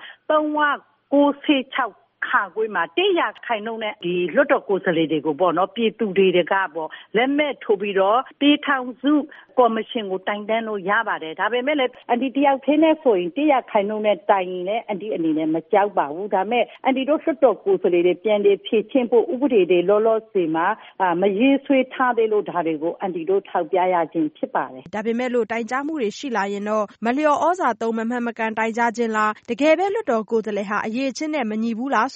396ခါခွေးမှာ100%နဲ့ဒီလွတ်တော်ကိုယ်စားလှယ်တွေကိုပေါ့နော်ပြည်သူတွေကပေါ့လက်မဲ့ထိုးပြီးတော့ပြည်ထောင်စုကော်မရှင်ကိုတိုင်တန်းလို့ရပါတယ်ဒါပေမဲ့လည်းအန်တီတယောက်သေးနဲ့ဆိုရင်100%နဲ့တိုင်ရင်လည်းအန်တီအနေနဲ့မကြောက်ပါဘူးဒါပေမဲ့အန်တီတို့လွတ်တော်ကိုယ်စားလှယ်တွေပြန်ပြီးဖြည့်ချင်းဖို့ဥပဒေတွေလောလောဆယ်မှာမရေးဆွဲထားသေးလို့ဒါတွေကိုအန်တီတို့ထောက်ပြရခြင်းဖြစ်ပါတယ်ဒါပေမဲ့လို့တိုင်ကြားမှုတွေရှိလာရင်တော့မလျော်ဩဇာသုံးမမှန်မကန်တိုင်ကြားခြင်းလားတကယ်ပဲလွတ်တော်ကိုယ်စားလှယ်ဟာအရေးချင်းနဲ့မညီဘူးလားဆို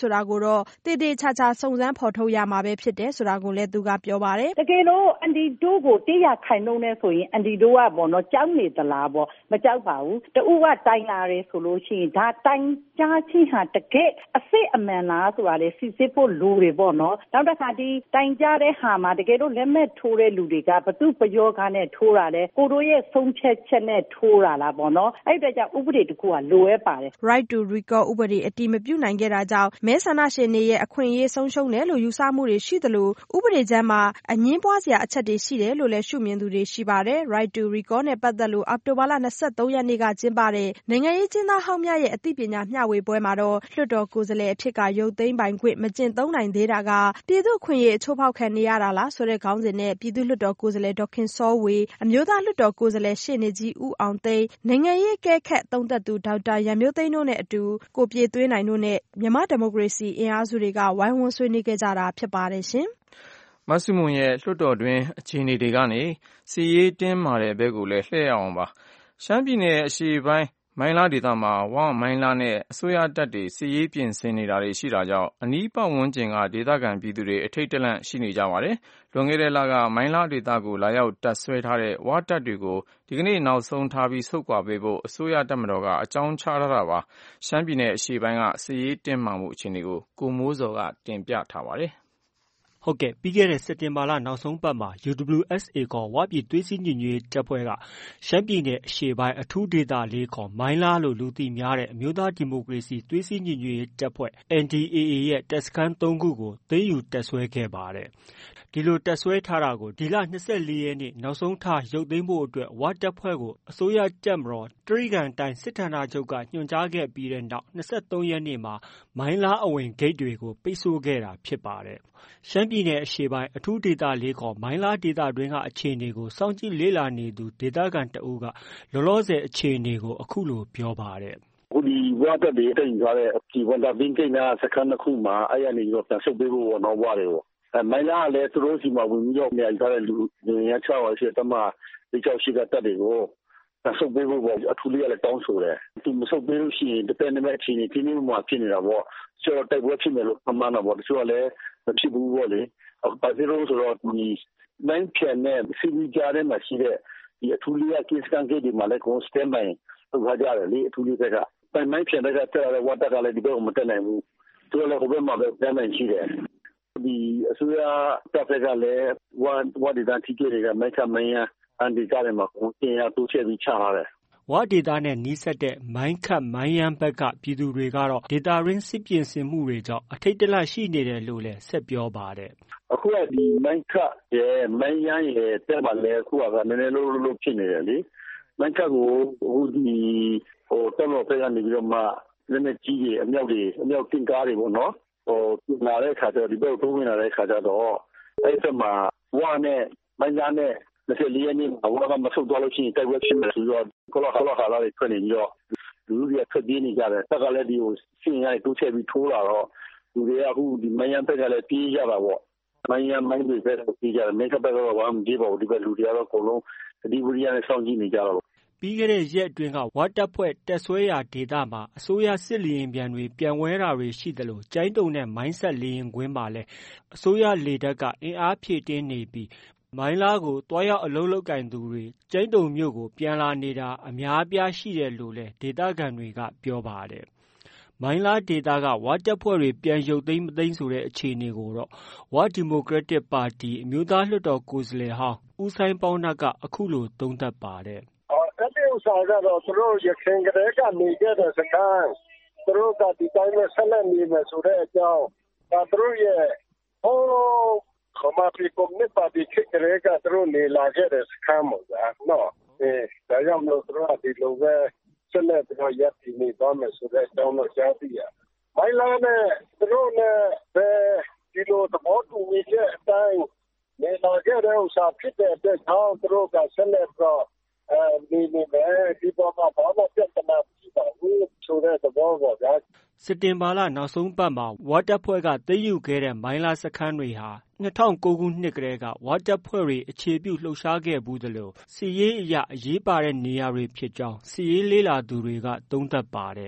ဆိုတာကိုတော့သေသေချာချာစုံစမ်းဖော်ထုတ်ရမှာပဲဖြစ်တယ်ဆိုတာကိုလည်းသူကပြောပါတယ်တကယ်လို့အန်တီတို့ကို100%နဲ့ဆိုရင်အန်တီတို့ကပေါ့နော်ကြောက်နေသလားပေါ့မကြောက်ပါဘူးတူကတိုင်လာတယ်ဆိုလို့ရှိရင်ဒါတိုင်ကြားချင်းဟာတကယ်အစစ်အမှန်လားဆိုတာလေစစ်စစ်ဖို့လိုတယ်ပေါ့နော်နောက်တစ်ခါဒီတိုင်ကြားတဲ့ဟာမှာတကယ်လို့လက်မဲ့ထိုးတဲ့လူတွေကဘသူပယောဂနဲ့ထိုးတာလေကိုတို့ရဲ့ဆုံးဖြတ်ချက်နဲ့ထိုးတာလားပေါ့နော်အဲ့ဒါကြောင့်ဥပဒေတစ်ခုကလိုအပ်ပါတယ် Right to Recall ဥပဒေအတည်မပြုနိုင်ခဲ့တာကြောင့်မဲဆန္ဒရှင်တွေရဲ့အခွင့်အရေးဆုံးရှုံးတယ်လို့ယူဆမှုတွေရှိသလိုဥပဒေကြမ်းမှာအငြင်းပွားစရာအချက်တွေရှိတယ်လို့လည်းရှုမြင်သူတွေရှိပါတယ်။ Right to Recall နဲ့ပတ်သက်လို့အောက်တိုဘာလ23ရက်နေ့ကကျင်းပတဲ့နိုင်ငံရေးကျင်းသားဟောင်းများရဲ့အသိပညာမျှဝေပွဲမှာတော့လွှတ်တော်ကိုယ်စားလှယ်အဖြစ်ကရုပ်သိမ်းပိုင်ခွင့်မကျင့်သုံးနိုင်သေးတာကပြည်သူ့အခွင့်အရေးအချိုးဖောက်ခံနေရတာလားဆိုတဲ့ခေါင်းစဉ်နဲ့ပြည်သူ့လွှတ်တော်ကိုယ်စားလှယ်ဒေါ်ခင်စောဝေအမျိုးသားလွှတ်တော်ကိုယ်စားလှယ်ရှေ့နေကြီးဦးအောင်သိန်းနိုင်ငံရေးအကဲခတ်သုံးသပ်သူဒေါက်တာရန်မျိုးသိန်းတို့နဲ့အတူကိုပြေသွေးနိုင်တို့နဲ့မြန်မာဒီမိုကရေစီအင်အားစုတွေကဝိုင်းဝန်းဆွေးနွေးခဲ့ကြတာဖြစ်ပါတယ်ရှင်မဆုမွန်ရဲ့လွှတ်တော်တွင်းအခြေအနေတွေကနေစီရေးတင်းမာတဲ့ဘက်ကိုလည်းလှည့်ရအောင်ပါရှမ်းပြည်နယ်အရှေ့ပိုင်းမိုင်းလားဒေသမှာဝမ်မိုင်းလားနဲ့အစိုးရတပ်တွေစီရေးပြင်ဆင်နေတာတွေရှိတာကြောင့်အနီးပတ်ဝန်းကျင်ကဒေသခံပြည်သူတွေအထိတ်တလန့်ရှိနေကြပါတယ်လွန်ခဲ့တဲ့လကမိုင်းလားဒေသကိုလာရောက်တပ်ဆွဲထားတဲ့ဝါတပ်တွေကိုဒီကနေ့နောက်ဆုံးထားပြီးဆုတ်ခွာပေးဖို့အစိုးရတပ်မတော်ကအကြောင်းချထားတာပါရှမ်းပြည်နယ်အရှေ့ပိုင်းကစီရေးတင်းမာမှုအခြေအနေကိုကိုမိုးစောကတင်ပြထားပါတယ်ဟုတ်ကဲ့ပြီးခဲ့တဲ့စက်တင်ဘာလနောက်ဆုံးပတ်မှာ UWSA ခေါ်ဝပြည်သွေးစည်းညီညွတ်ရေးတပ်ဖွဲ့ကရှမ်းပြည်နယ်အရှေ့ပိုင်းအထူးဒေသ၄ခေါ်မိုင်းလားလို့လူသိများတဲ့အမျိုးသားဒီမိုကရေစီသွေးစည်းညီညွတ်ရေးတပ်ဖွဲ့ NDAA ရဲ့တပ်စခန်း၃ခုကိုသိမ်းယူတပ်ဆွဲခဲ့ပါတယ်ဒီလိုတပ်ဆွဲထားတာကိုဒီလ24ရက်နေ့နောက်ဆုံးထားရုပ်သိမ်းဖို့အတွက်ဝတပ်ဖွဲ့ကိုအစိုးရတပ်မတော်တြိဂံတိုင်းစစ်ဌာနချုပ်ကညွှန်ကြားခဲ့ပြီးတဲ့နောက်23ရက်နေ့မှာမိုင်းလားအဝင်ဂိတ်တွေကိုပိတ်ဆို့ခဲ့တာဖြစ်ပါတယ်ရှမ်းပြည်နယ်အရှေ့ပိုင်းအထူးဒေသ၄ခေါ်မိုင်းလားဒေသတွင်းကအခြေအနေကိုစောင့်ကြည့်လေ့လာနေသူဒေသခံတအုပ်ကလောလောဆယ်အခြေအနေကိုအခုလိုပြောပါတယ်အခုဒီဝါတပ်တွေတိတ်သွားတဲ့ဒီဝန်တာဘင်းကိန်းကစခန်းတစ်ခုမှာအဲ့ရနေတော့ပြန်ဆုတ်ပေးဖို့တော့ဝါတယ်မိုင်းလားကလည်းသူတို့စီမှာဝင်ပြီးတော့နေရာထားတဲ့လူငယ်600ရှိတမဒီချောက်ရှိကတပ်တွေကိုဆုတ်ပေးဖို့အထူးလေးကလည်းတောင်းဆိုတယ်သူမဆုတ်ပေးလို့ရှိရင်တပည့်နဲ့အခြေအနေပြင်းပြင်းမှာဖြစ်နေတာပေါ့ဆိုတော့တိုက်ပွဲဖြစ်မယ်လို့မှန်းတာပေါ့တချို့ကလည်းမဖြစ်ဘူးပေါ့လေဘာဖြစ်လို့ဆိုတော့ဒီနိုင်ဖြန်နဲ့စီဗီကြားထဲမှာရှိတဲ့ဒီအထူးလေးကကင်းစကန်ဂိတ်ဒီမှာလည်းကိုစတန်ဘိုင်ထုတ်ထားကြတယ်လေအထူးလေးကနိုင်ဖြန်တဲ့ကတက်လာတဲ့ဝတ်တက်ကလည်းဒီဘက်ကိုမတက်နိုင်ဘူးသူကလည်းဟိုဘက်မှာပဲတန်းနိုင်ရှိတယ်ဒီအစိုးရတပ်ဖက်ကလည်းဝါဒီတန်တီတွေကမိုက်ခမိုင်းရအန်ဒီကလည်းမှာကိုတင်ရတိုးချက်ပြီးချထားတယ်ဝဒေသနဲ့နီးစပ်တဲ့မိုင်းခတ်မိုင်းရန်ဘက်ကပြည်သူတွေကတော့ဒေသရင်းစစ်ပြင်ဆင်မှုတွေကြောင့်အထိတ်တလန့်ရှိနေတယ်လို့လည်းဆက်ပြောပါတယ်အခုကဒီမိုင်းခတ်ရဲ့မိုင်းရန်ရဲ့တက်ပါလေအခုကနည်းနည်းလို့ဖြစ်နေတယ်လေမိုင်းခတ်ကိုဟိုဒီတက်လို့ဖက်ကနေပြီးတော့မှလည်းကြီးကြီးအမြောက်တင်ကားတွေပေါ့နော်ပြင်လာတဲ့ခါကျတော့ဒီဘက်ကိုဝင်လာတဲ့ခါကျတော့အဲ့ဒီမှာဝါနဲ့မိုင်းရန်နဲ့24ရက်နေ့မှာဝါကမဆုတ်သွားလို့ရှိရင်တိုက်ပွဲဖြစ်မယ်ဆိုတော့ခလာလာတွေထွက်နေပြီးတော့လူတွေကထွက်ပြေးနေကြတယ်တက်ကလည်းဒီကိုစင်ရိုက်တိုးချက်ပြီးထိုးလာတော့လူတွေကအခုဒီမိုင်းရန်ဘက်ကလည်းပြေးကြတာပေါ့မိုင်းရန်မိုင်းတွေပဲပြေးကြတယ်မိတ်ကဘက်ကတော့ဘာမှမပြေးပါဘူးဒီဘက်လူတွေကတော့အကုန်လုံးဒီဘူရီယာနဲ့စောင့်ကြည့်နေကြတော့ပြီးခဲ့တဲ့ရက်အတွင်းကဝတပ်ဖွဲ့တက်ဆွဲရာဒေသမှာအစိုးရစစ်လေယာဉ်ပြန်တွေပြန်ဝဲတာတွေရှိသလိုကျိုင်းတုံနဲ့မိုင်းဆက်လေယာဉ်ကွင်းမှာလည်းအစိုးရလေတပ်ကအင်အားဖြည့်တင်းနေပြီးမိုင်းလားကိုတွားရောက်အလုပ်လုပ်ကင်သူတွေကျိန်းတုံမြို့ကိုပြန်လာနေတာအများအပြားရှိတယ်လို့လည်းဒေသခံတွေကပြောပါတယ်။မိုင်းလားဒေသကဝတပ်ဖွဲ့တွေပြန်ရုပ်သိမ်းမသိမ်းဆိုတဲ့အခြေအနေကိုတော့ဝဒီမိုကရက်တစ်ပါတီအမျိုးသားလွှတ်တော်ကိုယ်စားလှယ်ဟောင်းဦးဆိုင်ပေါင်းနက်ကအခုလိုသုံးသပ်ပါတယ်။အဲ့ဒီဥစ္စာကတော့သူတို့ရခိုင်ကလေးကနေခဲ့တဲ့စကားသူတို့ကဒီတိုင်းနဲ့ဆက်လက်နေမယ်ဆိုတဲ့အကြောင်းဒါသူတို့ရဲ့ခမပီကွန်မြတ်ပါတီခေတ်ကလေးကသူတို့နေလာခဲ့တဲ့စခန်းပေါ့ဗျာနော်ဒါကြောင့်မလို့သူတို့ကဒီလိုပဲဆက်လက်ပြီးတော့ရပ်တည်နေသွားမယ်ဆိုတဲ့အကြောင်းတော့ကြားသိရမိုင်းလာနဲ့သူတို့နဲ့ဒီလိုသဘောတူညီချက်အတိုင်းနေလာခဲ့တဲ့ဥစ္စာဖြစ်တဲ့အတွက်ကြောင့်သူတို့ကဆက်လက်တော့နေမယ်ဒီပေါ်မှာဘာမှပြဿနာမရှိပါဘူးဆိုတဲ့သဘောပေါ့ဗျာစက်တင်ဘာလနောက်ဆုံးပတ်မှာဝတပ်ဖွဲ့ကသိမ်းယူခဲ့တဲ့မိုင်းလားစခန်းတွေဟာ2009ခုနှစ်ကတည်းကဝတပ်ဖွဲ့တွေအခြေပြုလှုပ်ရှားခဲ့ဘူးသလိုစစ်ရေးအရအရေးပါတဲ့နေရာတွေဖြစ်ကြောင်းစစ်ရေးလေ့လာသူတွေကသုံးသပ်ပါတယ်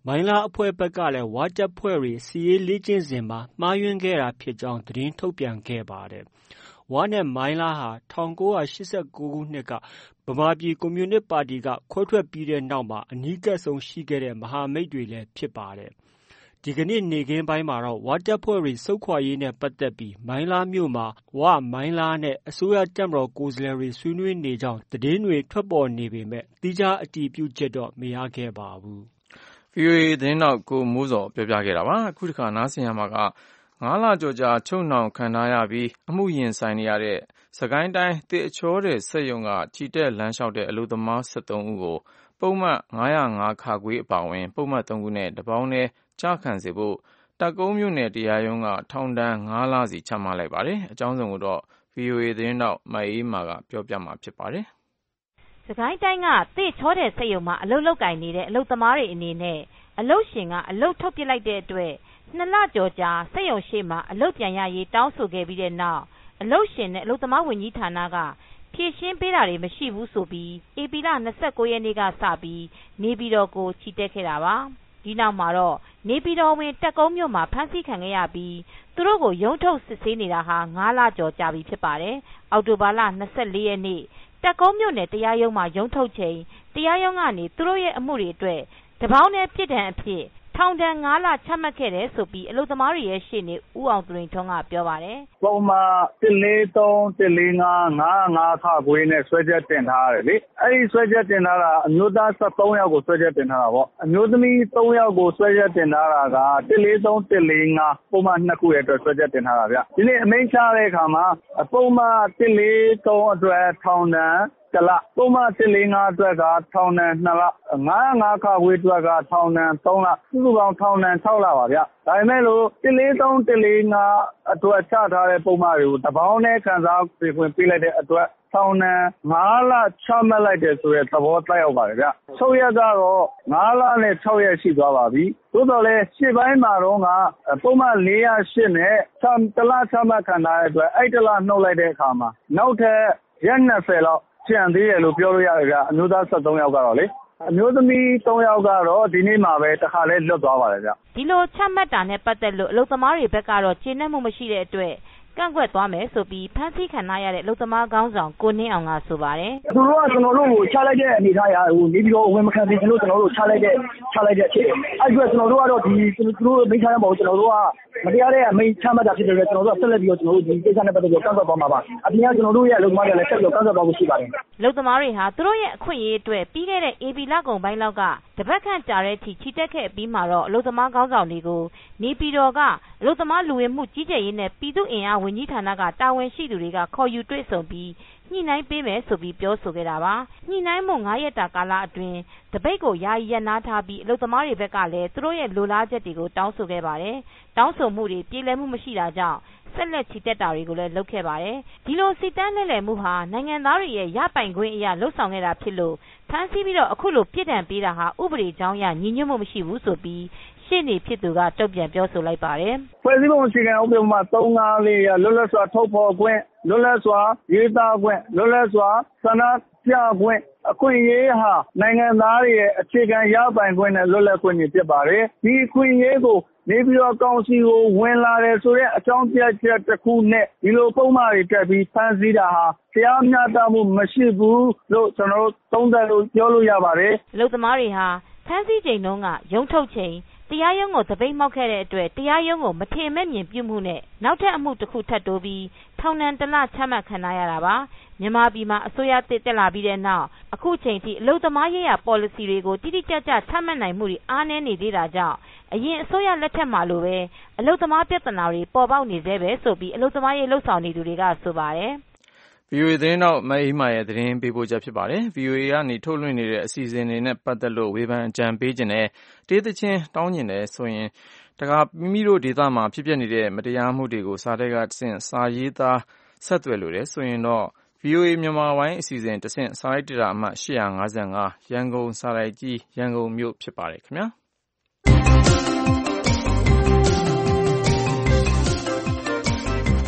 မိုင်းလားအဖွဲ့ဘက်ကလည်းဝတပ်ဖွဲ့တွေစစ်ရေးလေ့ကျင့်စဉ်မှာမှားယွင်းခဲ့တာဖြစ်ကြောင်းသတင်းထုတ်ပြန်ခဲ့ပါတယ်။ဝနဲ့မိုင်းလားဟာ1989ခုနှစ်ကဗမာပြည်ကွန်မြူနစ်ပါတီကခွဲထွက်ပြီးတဲ့နောက်မှာအနီးကပ်ဆုံးရှိခဲ့တဲ့မဟာမိတ်တွေလည်းဖြစ်ပါတယ်။ဒီကနေ့နေ့ခင်းပိုင်းမှာတော့ဝတပ်ဖွဲ့တွေဆုတ်ခွာရေးနဲ့ပတ်သက်ပြီးမိုင်းလားမြို့မှာမိုင်းလားနဲ့အစိုးရတပ်မတော်ကိုယ်စားလှယ်တွေဆွေးနွေးနေကြောင်းသတင်းတွေထွက်ပေါ်နေပေမဲ့သီးခြားအတည်ပြုချက်တော့မရခဲ့ပါဘူး။ VOA သတင်းတော့ကိုမိုးစောပြောပြခဲ့တာပါ။အခုတစ်ခါနားဆင်ရမှာက9 လကျော်ကြာချုပ်နှောင်ခံထားရပြီးအမှုရင်ဆိုင်နေရတဲ့စကိုင်းတိုင်းတစ်အချောတဲ့စက်ရုံကချီတက်လမ်းလျှောက်တဲ့အလုပ်သမား73ဦးကိုပုံမှန်905ခါခွေအပါအဝင်ပုံမှန်3ခုနဲ့တပေါင်းနဲ့ကြခံစေဖို့တပ်ကုန်းမြို့နယ်တရားရုံးကထောင်ဒဏ်9 လစီချမှတ်လိုက်ပါတယ်။အကြောင်းစုံကိုတော့ VOA သတင်းတော့မအေးမာကပြောပြမှာဖြစ်ပါတယ်။စကိုင်းတိုင်းကတစ်ချောတဲ့စက်ရုံမှာအလုပ်လုပ်ကိုင်နေတဲ့အလုပ်သမားတွေအနေနဲ့အလုပ်ရှင်ကအလုပ်ထုတ်ပစ်လိုက်တဲ့အတွက်2 လကျော်ကြာစက်ရုံရှိမှာအလုပ်ပြန်ရရေးတောင်းဆိုခဲ့ပြီးတဲ့နောက်အလုပ်ရှင်နဲ့အလုပ်သမားဝန်ကြီးဌာနကဖြည့်ရှင်းပေးတာတွေမရှိဘူးဆိုပြီးဧပြီလ29 ရက်နေ့ကစပြီးနေပြည်တော်ကိုချီတက်ခဲ့တာပါ။ဒီနောက်မှာတော့နေပြည်တော်ဝင်တပ်ကုန်းမြို့မှာဖမ်းဆီးခံခဲ့ရပြီးသူတို့ကိုရုံးထုတ်စစ်ဆေးနေတာဟာ9 လကျော်ကြာပြီဖြစ်ပါတယ်။အောက်တိုဘာလ24 ရက်နေ့တပ်ကုန်းမြို့နယ်တရားရုံးမှာရုံးထုတ်ချိန်တရားရုံးကနေသူတို့ရဲ့အမှုတွေအတွက်တပေါင်းနဲ့ပြစ်ဒဏ်အဖြစ်ထောင်ဒဏ်9 လချမှတ်ခဲ့တယ်ဆိုပြီးအလုပ်သမားတွေရဲ့ရှေ့နေဦးအောင်သူရိန်ထွန်းကပြောပါတယ်။ပုံမှန်143 145 905ခါခွေနဲ့ဆွဲချက်တင်ထားရတယ်လေ။အဲဒီဆွဲချက်တင်ထားတာအမျိုးသား73ယောက်ကိုဆွဲချက်တင်ထားတာပေါ့။အမျိုးသမီး3ယောက်ကိုဆွဲချက်တင်ထားတာက143 145ပုံမှန်2ခုရဲ့အတွက်ဆွဲချက်တင်ထားတာဗျ။ဒီနေ့အမိန့်ချတဲ့အခါမှာပုံမှန်143အတွက်ထောင်ဒဏ်1 လပုံမှန်145အတွက်ကထောင်ဒဏ်2 လ905ခါခွေအတွက်ကထောင်ဒဏ်3 လစုစုပေါင်းထောင်ဒဏ်6 လပါဗျ။ဒါပေမဲ့လို့143 145အတွက်ချထားတဲ့ပုံမှန်တွေကိုတပေါင်းနဲ့ခံစားခွင့်ပေးလိုက်တဲ့အတွက်ထောင်ဒဏ်9 လချမှတ်လိုက်တယ်ဆိုတဲ့သဘောသက်ရောက်ပါတယ်ဗျ။6 ရက်ကတော့9 လနဲ့6 ရက်ရှိသွားပါပြီ။သို့တော်လည်းရှေ့ပိုင်းမှာတော့ကပုံမှန်408နဲ့1 လချမှတ်ခံထားတဲ့အတွက်အဲ့1 လနှုတ်လိုက်တဲ့အခါမှာနောက်ထပ်ရက်20လောက်ကျန်သေးတယ်လို့ပြောလို့ရတယ်ဗျ။အမျိုးသား73ယောက်ကတော့လေအမျိုးသမီး3ယောက်ကတော့ဒီနေ့မှာပဲတခါလဲလွတ်သွားပါတယ်ဗျ။ဒီလိုချမှတ်တာနဲ့ပတ်သက်လို့အလုပ်သမားတွေဘက်ကတော့ကျေနပ်မှုမရှိတဲ့အတွက်ကန့်ကွက်သွားမယ်ဆိုပြီးဖမ်းဆီးခံရတဲ့အလုပ်သမားခေါင်းဆောင်ကိုနှင်းအောင်ကဆိုပါတယ်။သူတို့ကကျွန်တော်တို့ကိုချလိုက်တဲ့အနေထားရနေပြီးတော့ဝင်မခံသေးဘူးလို့ကျွန်တော်တို့ချလိုက်တဲ့အခြေအဲ့အတွက်ကျွန်တော်တို့ကတော့ဒီသူတို့မိထားရမှာကျွန်တော်တို့ကမတရားတဲ့အမိန့်ချမှတ်တာဖြစ်တဲ့အတွက်ကျွန်တော်တို့ဆက်လက်ပြီးတော့ကျွန်တော်တို့ဒီကိစ္စနဲ့ပတ်သက်ပြီးကန့်ကွက်သွားမှာပါ။အပြင်ကကျွန်တော်တို့ရဲ့အလုပ်သမားတွေလည်းဆက်ပြီးတော့ကန့်ကွက်သွားဖို့ရှိပါတယ်။အလုပ်သမားတွေဟာသူတို့ရဲ့အခွင့်အရေးအတွက်ပြီးခဲ့တဲ့APလကုန်ပိုင်းလောက်ကတပတ်ခန့်ကြာတဲ့အထိချီတက်ခဲ့ပြီးမှတော့အလုပ်သမားခေါင်းဆောင်တွေကိုနေပြည်တော်ကအလုပ်သမားလူဝင်မှုကြီးကြပ်ရေးနဲ့ပြည်သူ့အင်အားဝန်ကြီးဌာနကတာဝန်ရှိသူတွေကခေါ်ယူတွေ့ဆုံပြီးညှိနှိုင်းပေးမယ်ဆိုပြီးပြောဆိုခဲ့တာပါ။ညှိနှိုင်းမှု9 ရက်တာကာလအတွင်းတပိတ်ကိုယာယီရပ်နားထားပြီးအလုပ်သမားတွေဘက်ကလည်းသူတို့ရဲ့လိုလားချက်တွေကိုတောင်းဆိုခဲ့ပါတယ်။တောင်းဆိုမှုတွေပြေလည်မှုမရှိတာကြောင့်ဆက်လက်ချီတက်တာတွေကိုလည်းလုပ်ခဲ့ပါတယ်။ဒီလိုစီတန်းလှည့်လည်မှုဟာနိုင်ငံသားတွေရဲ့ရပိုင်ခွင့်အရာလှုပ်ဆောင်ခဲ့တာဖြစ်လို့ဖမ်းဆီးပြီးတော့အခုလိုပြစ်ဒဏ်ပေးတာဟာဥပဒေကြောင်းအရညီညွတ်မှုမရှိဘူးဆိုပြီးရှေ့နေဖြစ်သူကတုံ့ပြန်ပြောဆိုလိုက်ပါတယ်။ဖွဲ့စည်းပုံအခြေခံဥပဒေမှာ354ရလွတ်လပ်စွာထုတ်ဖော်ခွင့်လွတ်လပ်စွာရေးသားခွင့်လွတ်လပ်စွာဆန္ဒပြခွင့်အခွင့်အရေးဟာနိုင်ငံသားတွေရဲ့အခြေခံရပိုင်ခွင့်နဲ့လွတ်လပ်ခွင့်တွေဖြစ်ပါတယ်။ဒီအခွင့်အရေးကိုနေပြီးတော့ကောင်စီကိုဝင်လာတယ်ဆိုတဲ့အကြောင်းပြချက်တစ်ခုနဲ့ဒီလိုပုံမှန်တွေတက်ပြီးဖမ်းဆီးတာဟာတရားမျှတမှုမရှိဘူးလို့ကျွန်တော်တို့သုံးသပ်လို့ပြောလို့ရပါတယ်။အလုပ်သမားတွေဟာဖမ်းဆီးချိန်တုန်းကရုံးထုတ်ချိန်တရားရုံးကိုတပိတ်မှောက်ခဲ့တဲ့အတွက်တရားရုံးကိုမထင်မဲ့မြင်ပြုမှုနဲ့နောက်ထပ်အမှုတစ်ခုထပ်တိုးပြီးထောင်ဒဏ်1 လချမှတ်ခံရတာပါမြန်မာပြည်မှာအစိုးရတက်လာပြီးတဲ့နောက်အခုချိန်ထိအလုပ်သမားရေးရာ policy တွေကိုတိတိကျကျချမှတ်နိုင်မှုတွေအားနည်းနေသေးတာကြောင့်အရင်အစိုးရလက်ထက်မှာလိုပဲအလုပ်သမားပြဿနာတွေပေါ်ပေါက်နေသေးပဲဆိုပြီးအလုပ်သမားရေးလှုပ်ဆောင်နေသူတွေကဆိုပါတယ် VOA သတင်းတော့မအေးမာရဲ့သတင်းပေးပို့ချက်ဖြစ်ပါတယ်။ VOA ကနေထုတ်လွှင့်နေတဲ့အစီအစဉ်တွေနဲ့ပတ်သက်လို့ဝေဖန်အကြံပေးခြင်းနဲ့တေးသချင်းတောင်းကျင်တယ်ဆိုရင်တခါမိမိတို့ဒေသမှာဖြစ်ပျက်နေတဲ့မတရားမှုတွေကိုစာထဲကတဆင့်စာရေးသားဆက်သွယ်လို့တယ်ဆိုရင်တော့ VOA မြန်မာပိုင်းအစီအစဉ်တဆင့်စာရိုက်တရာအမှတ်855ရန်ကုန်စာရိုက်ကြီးရန်ကုန်မြို့ဖြစ်ပါတယ်ခင်ဗျာ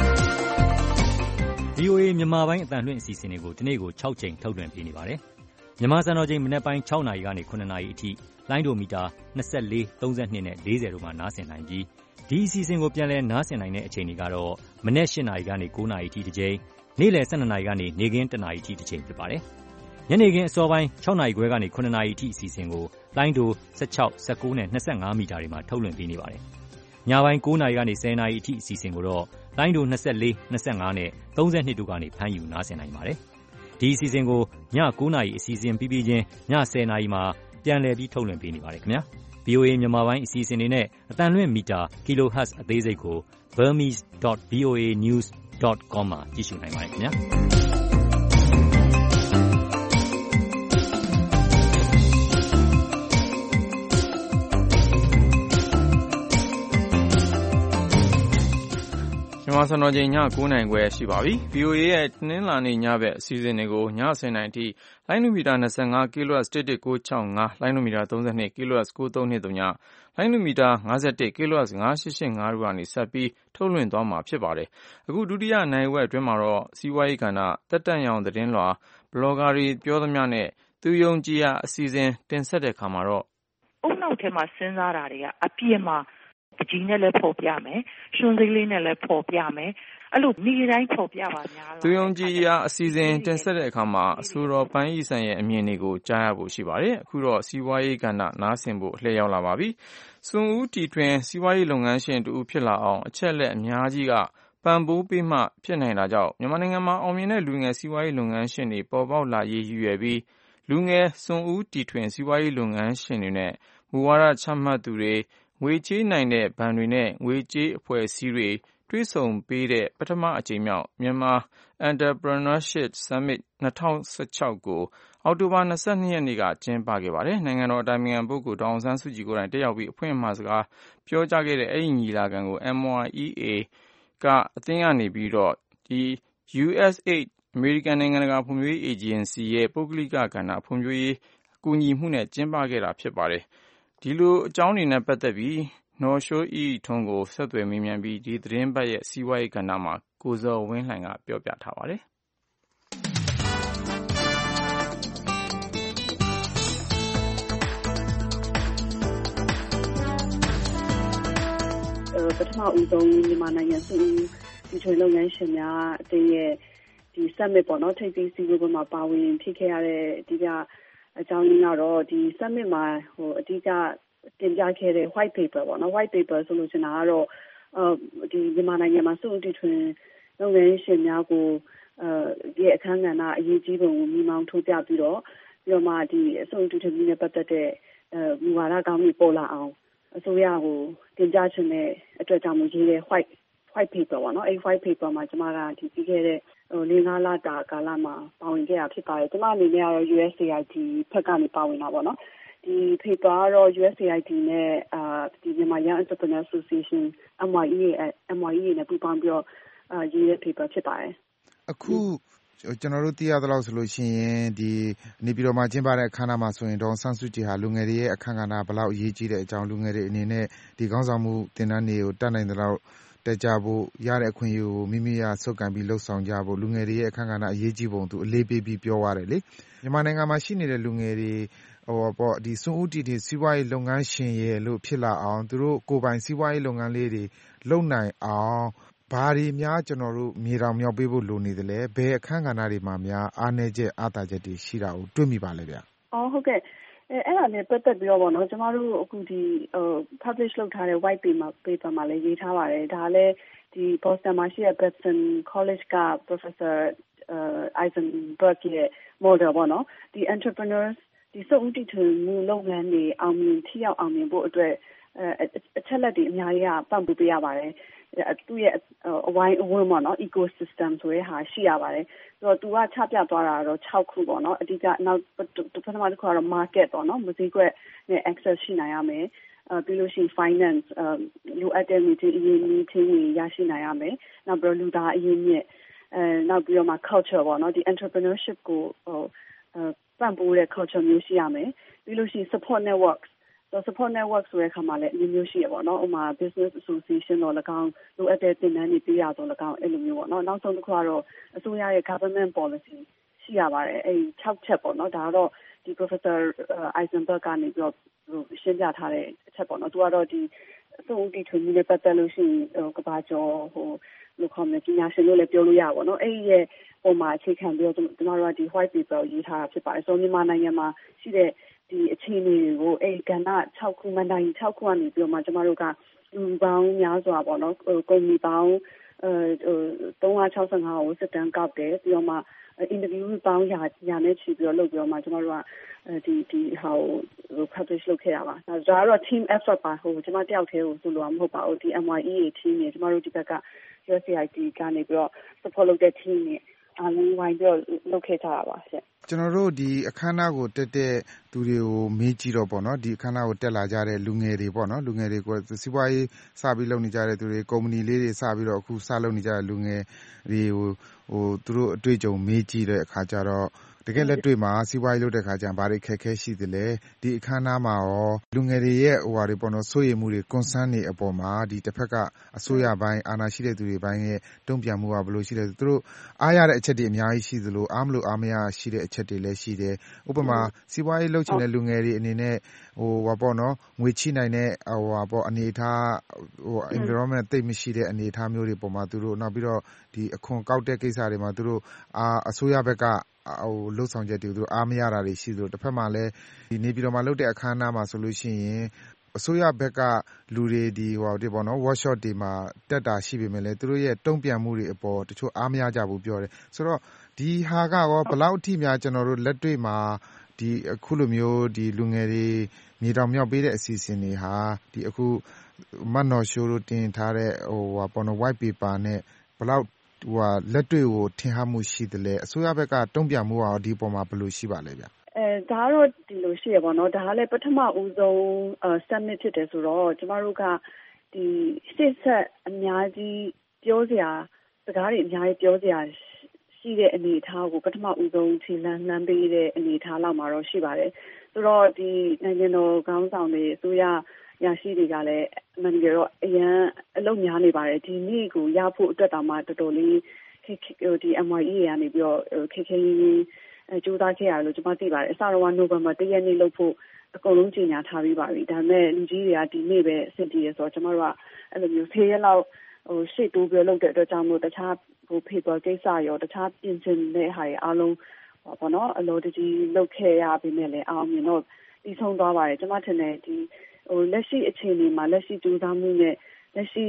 VOA မြန်မာပိုင်းအသံလွှင့်အစီအစဉ်တွေကိုဒီနေ့ကို6ချိန်ထုတ်လွှင့်ပေးနေပါတယ်မြန်မာစံတော်ချိန်မနက်ပိုင်း6 နာရီကနေ9 နာရီအထိလိုင်းဒိုမီတာ24, 32နဲ့40တို့မှာနားဆင်နိုင်ပြီးဒီအစီအစဉ်ကိုပြန်လည်နားဆင်နိုင်တဲ့အချိန်တွေကတော့မနက်8 နာရီကနေ9 နာရီအထိတစ်ချိန်နေ့လယ်12 နာရီကနေနေ့ခင်း1 နာရီအထိတစ်ချိန်ဖြစ်ပါတယ်။ညနေခင်းအစောပိုင်း6 နာရီခွဲကနေ9 နာရီအထိအစီအစဉ်ကိုလိုင်းဒို16, 19နဲ့25မီတာတွေမှာထုတ်လွှင့်ပေးနေပါတယ်။ညပိုင်း9 နာရီကနေ10 နာရီအထိအစီအစဉ်ကိုတော့လိုင်းဒို24, 25နဲ့32တို့ကနေဖမ်းယူနားဆင်နိုင်ပါတယ်။ဒီအစီအစဉ်ကိုည9 နာရီအစီအစဉ်ပြီးပြီးချင်းည10 နာရီမှာပြန်လည်ပြီးထုတ်လွှင့်ပေးနေပါတယ်ခင်ဗျာ။ VOA မြန်မာပိုင်းအစီအစဉ်တွေနဲ့အတန်လွင့်မီတာ kilohertz အသေးစိတ်ကို burmese.voanews.com မှာကြည့်ရှုနိုင်ပါတယ်ခင်ဗျာ။မြန်မာစံတော်ချိန်ည9 နာရီခွဲရှိပါပြီ။ VOA ရဲ့တနင်္လာနေ့ညဘက်အစီအစဉ်တွေကိုည10 နာရီအထိလိုင်းနိုမီတာ25 kHz 11965 လိုင်းနိုမီတာ32 kHz 9323 လိုင်းနိုမီတာ51 kHz 9885တို့ကနေဆက်ပြီးထုတ်လွှင့်သွားမှာဖြစ်ပါတယ်။အခုဒုတိယနိုင်ဝက်အတွင်းမှာတော့စီးပွားရေးကဏ္ဍတက်တန့်ရောင်သတင်းလွှာဘလော့ဂါတွေပြောသမျှနဲ့သူယုံကြည်ရာအစီအစဉ်တင်ဆက်တဲ့အခါမှာတော့အုံနောက်ထဲမှာစဉ်းစားတာတွေကအပြည့်မှာပကြီးနဲ့လည်းဖော်ပြမယ်ရှွန်းစိလေးနဲ့လည်းဖော်ပြမယ်အဲ့လိုနေ့တိုင်းဖော်ပြပါများလားသူယုံကြည်ရာအစီအစဉ်တင်ဆက်တဲ့အခါမှာအဆိုတော်ပန်းဤဆန်ရဲ့အမြင်တွေကိုကြားရဖို့ရှိပါတယ်အခုတော့စီးပွားရေးကဏ္ဍနားဆင်ဖို့အလှည့်ရောက်လာပါပြီစွန်ဦးတီထွင်စီးပွားရေးလုပ်ငန်းရှင်တူဖြစ်လာအောင်အချက်လက်အများကြီးကပံ့ပိုးပေးမှဖြစ်နိုင်တာကြောင့်မြန်မာနိုင်ငံမှာအောင်မြင်တဲ့လူငယ်စီးပွားရေးလုပ်ငန်းရှင်တွေပေါ်ပေါက်လာရေးရည်ရွယ်ပြီးလူငယ်စွန်ဦးတီထွင်စီးပွားရေးလုပ်ငန်းရှင်တွေနဲ့မူဝါဒချမှတ်သူတွေငွေကြေးနိုင်တဲ့ဘဏ်တွေနဲ့ငွေကြေးအဖွဲ့အစည်းတွေတွေ့ဆုံပေးတဲ့ပထမအကြိမ်မြောက်မြန်မာ Entrepreneurship Summit 2016ကိုအောက်တိုဘာ22ရက်နေ့ကကျင်းပခဲ့ပါတယ်။နိုင်ငံတော်အတိုင်ပင်ခံပုဂ္ဂိုလ်ဒေါ်အောင်ဆန်းစုကြည်ကိုယ်တိုင်တက်ရောက်ပြီးအဖွင့်အမှာစကားပြောကြားခဲ့တဲ့အဲဒီညီလာခံကို MYEA ကအသင်းကနေပြီးတော့ဒီ USAID အမေရိကန်နိုင်ငံတကာဖွံ့ဖြိုးရေးအေဂျင်စီရဲ့ပုဂ္ဂလိကကဏ္ဍဖွံ့ဖြိုးရေးကူညီမှုနဲ့ကျင်းပခဲ့တာဖြစ်ပါတယ်။ဒီလိုအကြောင်းတွေနဲ့ပတ်သက်ပြီးနော်ရှိုးဤထွန်းကိုဆက်သွယ်မေးမြန်းပြီးဒီသတင်းပတ်ရဲ့စီးပွားရေးကဏ္ဍမှာကိုဇော်ဝင်းလှိုင်ကပြောပြထားပါတယ်။ပထမဦးဆုံးမြန်မာနိုင်ငံစုဒီထွေလုပ်ငန်းရှင်များအသင်းရဲ့ဒီ summit ပေါ့နော်ထိပ်သီးစည်းဝေးပွဲမှာပါဝင်ဖြစ်ခဲ့ရတဲ့အဓိကအကြောင်းရင်းကတော့ဒီ summit မှာအဓိကတင်ပြခဲ့တဲ့ white paper ပေါ့နော် white paper ဆိုလို့ဆိုတာကတော့ဒီမြန်မာနိုင်ငံမှာစုတီထွင်လုပ်ငန်းရှင်များကိုဒီအခမ်းကဏ္ဍအရေးကြီးပုံကိုမိမောင်းထိုးပြပြီးတော့မှဒီအစုတီထွင်မှုနဲ့ပတ်သက်တဲ့မူဝါဒကောင်းတွေပေါ်လာအောင်အစိုးရကိုတင်ပြချင်တဲ့အတွက်ကြောင့်ရေးတဲ့ white paper ပေါ့နော်အဲ့ white paper မှာကျွန်မကဒီပြီးခဲ့တဲ့4-5 လတာကာလမှာပါဝင်ခဲ့တာဖြစ်ပါတယ်ကျွန်မအနေနဲ့ကတော့ USAID ဖက်ကနေပါဝင်တာပေါ့နော်ဒီ paper ကတော့ USAID နဲ့ဒီမြန်မာ Young Entrepreneur Association MYEA နဲ့ပူးပေါင်းပြီးတော့ရေးတဲ့ paper ဖြစ်ပါတယ်အခုကျွန်တော်တို့သိရသလောက်ဆိုလို့ရှိရင်ဒီနေပြည်တော်မှာကျင်းပတဲ့အခမ်းအနားမှာဆိုရင်ဒေါ်ဆန်းစုကြည်ဟာလူငယ်တွေရဲ့အခမ်းကဏ္ဍဘယ်လောက်အရေးကြီးတဲ့အကြောင်းလူငယ်တွေအနေနဲ့ဒီခေါင်းဆောင်မှုသင်တန်းတွေကိုတတ်နိုင်သလောက်တက်ကြဖို့ရတဲ့အခွင့်အရေးကိုမိမိရဆုပ်ကန်ပြီးလှုပ်ဆောင်ကြဖို့လူငယ်တွေရဲ့အခမ်းကဏ္ဍအရေးကြီးပုံသူအလေးပေးပြီးပြောရတယ်လေမြန်မာနိုင်ငံမှာရှိနေတဲ့လူငယ်တွေဒီစွန့်ဦးတီတွေစီးပွားရေးလုပ်ငန်းရှင်ရဲ့လို့ဖြစ်လာအောင်သူတို့ကိုယ်ပိုင်စီးပွားရေးလုပ်ငန်းလေးတွေလုပ်နိုင်အောင်ဘာတွေများကျွန်တော်တို့မြေတောင်မြောက်ပေးဖို့လိုနေတယ်လဲဘယ်အခန်းကဏ္ဍတွေမှာများအားနည်းချက်အားသာချက်တွေရှိတာကိုတွေ့မိပါလဲဗျဟုတ်ကဲ့အဲ့ဒါနဲ့ပတ်သက်ပြီးတော့ဗောနော်ကျမတို့အခုဒီpublish လုပ်ထားတဲ့ white paper မှာလည်းရေးထားပါတယ်ဒါလည်းဒီ Boston မှာရှိတဲ့ Babson College က Professor Eisenberg ရဲ့ model ဗောနော်ဒီ entrepreneurs ဒီစုံတီထွင်မှုလုပ်ငန်းတွေအောင်မြင်ထိရောက်အောင်မြင်ဖို့အတွက်အချက်လက်တွေအများကြီးပံ့ပိုးပေးရပါတယ်သူ့ရဲ့အဝိုင်းအဝန်းပေါ့နော် ecosystem ဆိုတဲ့ဟာရှိရပါတယ်ဆိုတော့သူကချပြသွားတာတော့6ခုပေါ့နော်အဓိကနောက်ပထမတစ်ခုကတော့ market ပေါ့နော်မဈေးကွက်နဲ့ access ရှိနိုင်ရမယ်ပြီးလို့ရှိရင် finance လိုအပ်တဲ့ငွေကြေးအရင်းအနှီးချင်းတွေရရှိနိုင်ရမယ်နောက်ပြီးတော့လူသားအရင်းမြစ်နောက်ပြီးတော့မှ culture ပေါ့နော်ဒီ entrepreneurship ကိုပံ့ပိုးတဲ့ culture မျိုးရှိရမယ်ပြီးလို့ရှိရင် support networks support network ဆိုတဲ့အခါမှာလည်းအမျိုးရှိရပေါ့နော်ဥပမာ business association တော့၎င်းလိုအပ်တဲ့သင်တန်းတွေပေးရတော့၎င်းအဲ့လိုမျိုးပေါ့နော်နောက်ဆုံးတစ်ခုကတော့အစိုးရရဲ့ government policy ရှိရပါတယ်အဲ့6ချက်ပေါ့နော်ဒါကတော့ဒီ Professor Eisenberg ကနေပြီးတော့ရှင်းပြထားတဲ့အချက်ပေါ့နော်သူကတော့ဒီအဆုံးအထိထွေးနဲ့ပတ်သက်လို့ရှိရင်ကဘာကျော်လို့ခေါ်မယ်ပညာရှင်တို့လည်းပြောလို့ရပါတော့အဲ့ဒီရဲ့ပုံမှာအခြေခံပြီးတော့ကျွန်တော်တို့ကဒီ white paper ကိုရေးထားတာဖြစ်ပါတယ်ဆိုတော့မြန်မာနိုင်ငံမှာရှိတဲ့ဒီအခြေအနေတွေကိုအဲ့ကဏ္ဍ6ခုမှန်တိုင်း6ခုကနေပြီးတော့မှကျွန်တော်တို့ကလူပေါင်းများစွာပေါ့နော်ကုမ္ပဏီပေါင်း365ကိုစစ်တမ်းကောက်တယ်ပြီးတော့မှinterview ပေါင်းရာနဲ့ချီပြီးတော့လုပ်ပြီးတော့မှကျွန်တော်တို့ကဒီဟာကို publish လုပ်ခဲ့ရပါဒါကတော့ team effort ပါကျွန်မတယောက်တည်းကိုဆိုလို့မဟုတ်ပါဘူးဒီ MYEA team နဲ့ကျွန်တော်တို့ဒီဘက်က USAID ကနေပြီးတော့ support လုပ်တဲ့ team နဲ့အားလုံးဝိုင်းပြီးတော့လုပ်ခဲ့ကြတာပါရှင့်ကျွန်တော်တို့ဒီအခမ်းအနားကိုတက်တဲ့သူတွေကိုမေးကြည့်တော့ပေါ့နော်ဒီအခမ်းအနားကိုတက်လာကြတဲ့လူငယ်တွေပေါ့နော်လူငယ်တွေကိုစီးပွားရေးစပြီးလုပ်နေကြတဲ့သူတွေကုမ္ပဏီလေးတွေစပြီးတော့အခုစလုပ်နေကြတဲ့လူငယ်တွေကိုသူတို့အတွေ့အကြုံမေးကြည့်တဲ့အခါကျတော့တကယ်လက်တွေ့မှာစီးပွားရေးလုပ်တဲ့အခါကျရင်ဘာတွေခက်ခဲရှိသလဲဒီအခမ်းအနားမှာရောလူငယ်တွေရဲ့တွေပေါ့နော်စိုးရိမ်မှုတွေ concern တွေအပေါ်မှာဒီတစ်ဖက်ကအစိုးရပိုင်းအာဏာရှိတဲ့သူတွေပိုင်းရဲ့တုံ့ပြန်မှုကဘယ်လိုရှိလဲသူတို့အားရတဲ့အချက်တွေအများကြီးရှိသလိုအားမလို့အားမရရှိတဲ့အချက်တွေလည်းရှိတယ်ဥပမာစီးပွားရေးလုပ်ချင်တဲ့လူငယ်တွေအနေနဲ့ပေါ့နော်ငွေချိနိုင်တဲ့အနေအထား environment သိပ်မရှိတဲ့အနေအထားမျိုးတွေပေါ်မှာသူတို့နောက်ပြီးတော့ဒီအခွန်ကောက်တဲ့ကိစ္စတွေမှာသူတို့အစိုးရဘက်ကလှုပ်ဆောင်ချက်တွေကိုသူတို့အားမရတာတွေရှိသလိုတစ်ဖက်မှာလည်းဒီနေပြည်တော်မှာလုပ်တဲ့အခမ်းအနားမှာဆိုလို့ရှိရင်အစိုးရဘက်ကလူတွေဒီပေါ့နော် workshop တွေမှာတက်တာရှိပေမဲ့လည်းသူတို့ရဲ့တုံ့ပြန်မှုတွေအပေါ်တချို့အားမရကြဘူးပြောတယ်ဆိုတော့ဒီဟာကရောဘယ်လောက်အထိများကျွန်တော်တို့လက်တွေ့မှာဒီအခုလိုမျိုးဒီလူငယ်တွေမြေတောင်မြောက်ပေးတဲ့အစီအစဉ်တွေဟာဒီအခုမတ်နော်ရှိုးတို့တင်ထားတဲ့ပေါ့နော် white paper နဲ့ဘယ်လောက်လက်တွေ့ကိုထင်ဟမှုရှိတယ်လေအစိုးရဘက်ကတုံ့ပြန်မှုရောဒီအပေါ်မှာဘယ်လိုရှိပါလဲဗျဒါကတော့ဒီလိုရှိရပါတော့ဒါကလည်းပထမဦးဆုံး summit ဖြစ်တယ်ဆိုတော့ကျမတို့ကဒီစစ်ဆက်အများကြီးပြောစရာစကားတွေအများကြီးပြောစရာရှိတဲ့အနေအထားကိုပထမဦးဆုံးခြေလှမ်းပေးတဲ့အနေအထားလောက်မှာတော့ရှိပါတယ်ဆိုတော့ဒီနိုင်ငံတော်ခေါင်းဆောင်တွေအစိုးရရရှိတွေကလည်းအမှန်တကယ်တော့အရန်အလုပ်များနေပါတယ်ဒီနေ့ကိုရဖို့အတွက်တောင်မှတော်တော်လေးဒီ MYE ကနေပြီးတော့ခက်ခဲရင်းကြိုးစားခဲ့ရတယ်လို့ကျွန်မသိပါတယ်အစတော့နိုဝင်ဘာ1ရက်နေ့လုပ်ဖို့အကုန်လုံးကြီးညာထားပြီးပါပြီဒါပေမဲ့လူကြီးတွေကဒီနေ့ပဲအဆင်ပြေရဆိုတော့ကျွန်တော်တို့ကအဲ့လိုမျိုး10ရက်လောက်ရှေ့တိုးပြီးလုပ်တဲ့အတွက်ကြောင့်မို့တခြားpaper ကိစ္စရောတခြားပြင်ဆင်တဲ့ဟာတွေအားလုံးပေါ့နော်အလိုတကြီးလုပ်ခဲ့ရပြီးနဲ့လည်းအောင်မြင်တော့ပြီးဆုံးသွားပါတယ်ကျွန်မထင်တယ်ဒီလက်ရှိအခြေအနေမှာလက်ရှိကြိုးစားမှုနဲ့လက်ရှိ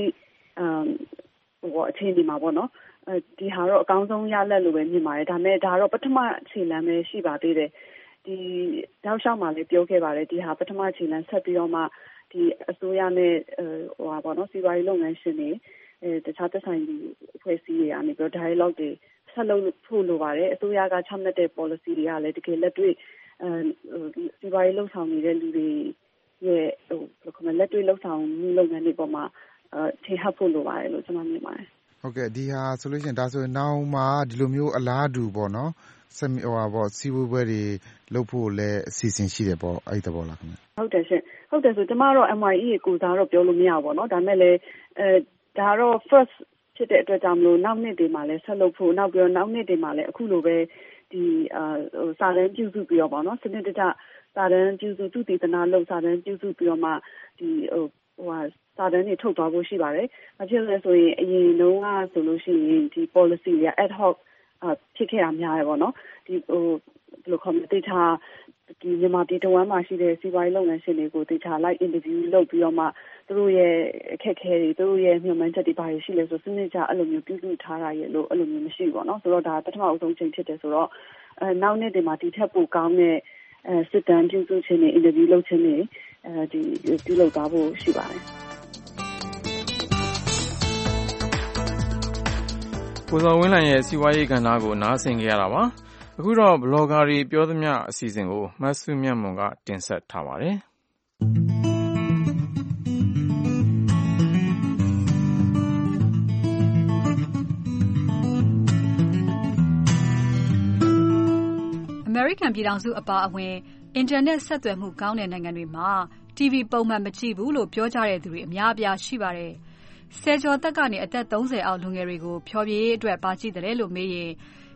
အခြေအနေမှာပေါ့နော်ဒီဟာတော့အကောင်းဆုံးရလက်လို့ပဲမြင်ပါတယ်ဒါပေမဲ့ဒါတော့ပထမအခြေလမ်းပဲရှိပါသေးတယ်ဒီတောက်လျှောက်မှာလည်းပြောခဲ့ပါတယ်ဒီဟာပထမအခြေလမ်းဆက်ပြီးတော့မှဒီအစိုးရနဲ့ပေါ့နော်စီးပွားရေးလုပ်ငန်းရှင်တွေတခြားသက်ဆိုင်သူအဖွဲ့အစည်းတွေကနေပြီးတော့ dialogue တွေဆက်လုပ်ဖို့လိုပါတယ်အစိုးရကချမှတ်တဲ့ policy တွေကလည်းတကယ်လက်တွေ့စီးပွားရေးလှုပ်ဆောင်နေတဲ့လူတွေရဲ့လက်တွေ့လှုပ်ဆောင်မှုလုပ်ငန်းတွေပေါ်မှာထင်ဟပ်ဖို့လိုပါတယ်လို့ကျွန်မမြင်ပါတယ်ဟုတ်ကဲ့ဒီဟာဆိုလို့ရှိရင်ဒါဆိုရင်နောက်မှာဒီလိုမျိုးအလားတူပေါ့နော်စီဝေးပွဲတွေလုပ်ဖို့လည်းအစီအစဉ်ရှိတယ်ပေါ့အဲ့ဒီသဘောလားခင်ဗျဟုတ်တယ်ရှင်ဟုတ်တယ်ဆိုကျွန်မတော့ MYE ကိုစားတော့ပြောလို့မရဘူးပေါ့နော်ဒါပေမဲ့လည်းဒါတော့ first ဖြစ်တဲ့အတွက်ကြောင့်မလို့နောက်နှစ်တွေမှာလည်းဆက်လုပ်ဖို့နောက်ပြီးတော့နောက်နှစ်တွေမှာလည်းအခုလိုပဲဒီစာတမ်းပြုစုပြီးတော့ပေါ့နော်စနစ်တကျစာတမ်းပြုစုသူတည်တနာလုပ်စာတမ်းပြုစုပြီးတော့မှဒီစာတမ်းတွေထုတ်သွားဖို့ရှိပါတယ်။ဘာဖြစ်လဲဆိုရင်အရင်တုန်းကဆိုလို့ရှိရင်ဒီ policy တွေ ad hoc ဖြစ်ခဲ့တာများတယ်ပေါ့နော်။ဒီဘယ်လိုခေါ်မလဲdataဒီမြန်မာပြည်တဝမ်းမှာရှိတဲ့စီးပွားရေးလုပ်ငန်းရှင်တွေကိုdata like interview လုပ်ပြီးတော့မှသူတို့ရဲ့အခက်အခဲတွေသူတို့ရဲ့မျှော်မှန်းချက်တွေဘာတွေရှိလဲဆိုစနစ်ကျအဲ့လိုမျိုးပြုစုထားတာရဲ့လို့အဲ့လိုမျိုးမရှိဘူးပေါ့နော်။ဆိုတော့ဒါပထမအဆုံးချိန်ဖြစ်တယ်ဆိုတော့နောက်နေ့တွေမှာဒီထက်ပိုကောင်းတဲ့စစ်တမ်းပြုစုခြင်းတွေ interview လုပ်ခြင်းတွေဒီပြုလုပ်သွားဖို့ရှိပါတယ်ကိုစောဝင်းလံရဲ့စီးပွားရေးကဏ္ဍကိုနားဆင်ကြရတာပါအခုတော့ဘလော့ဂါတွေပြောသမျှအစီအစဉ်ကိုမဆုမြတ်မွန်ကတင်ဆက်ထားပါတယ်အမေရိကန်ပြည်ထောင်စုအပါအဝင်အင်တာနက်ဆက်သွယ်မှုကောင်းတဲ့နိုင်ငံတွေမှာ TV ပုံမှန်မကြည့်ဘူးလို့ပြောကြတဲ့သူတွေအများအပြားရှိပါတယ်။ဆယ်ကျော်သက်ကနေအသက်30အောက်လူငယ်တွေကိုဖျော်ဖြေရေးအတွက်ပါကြည့်တယ်လို့မေးရင်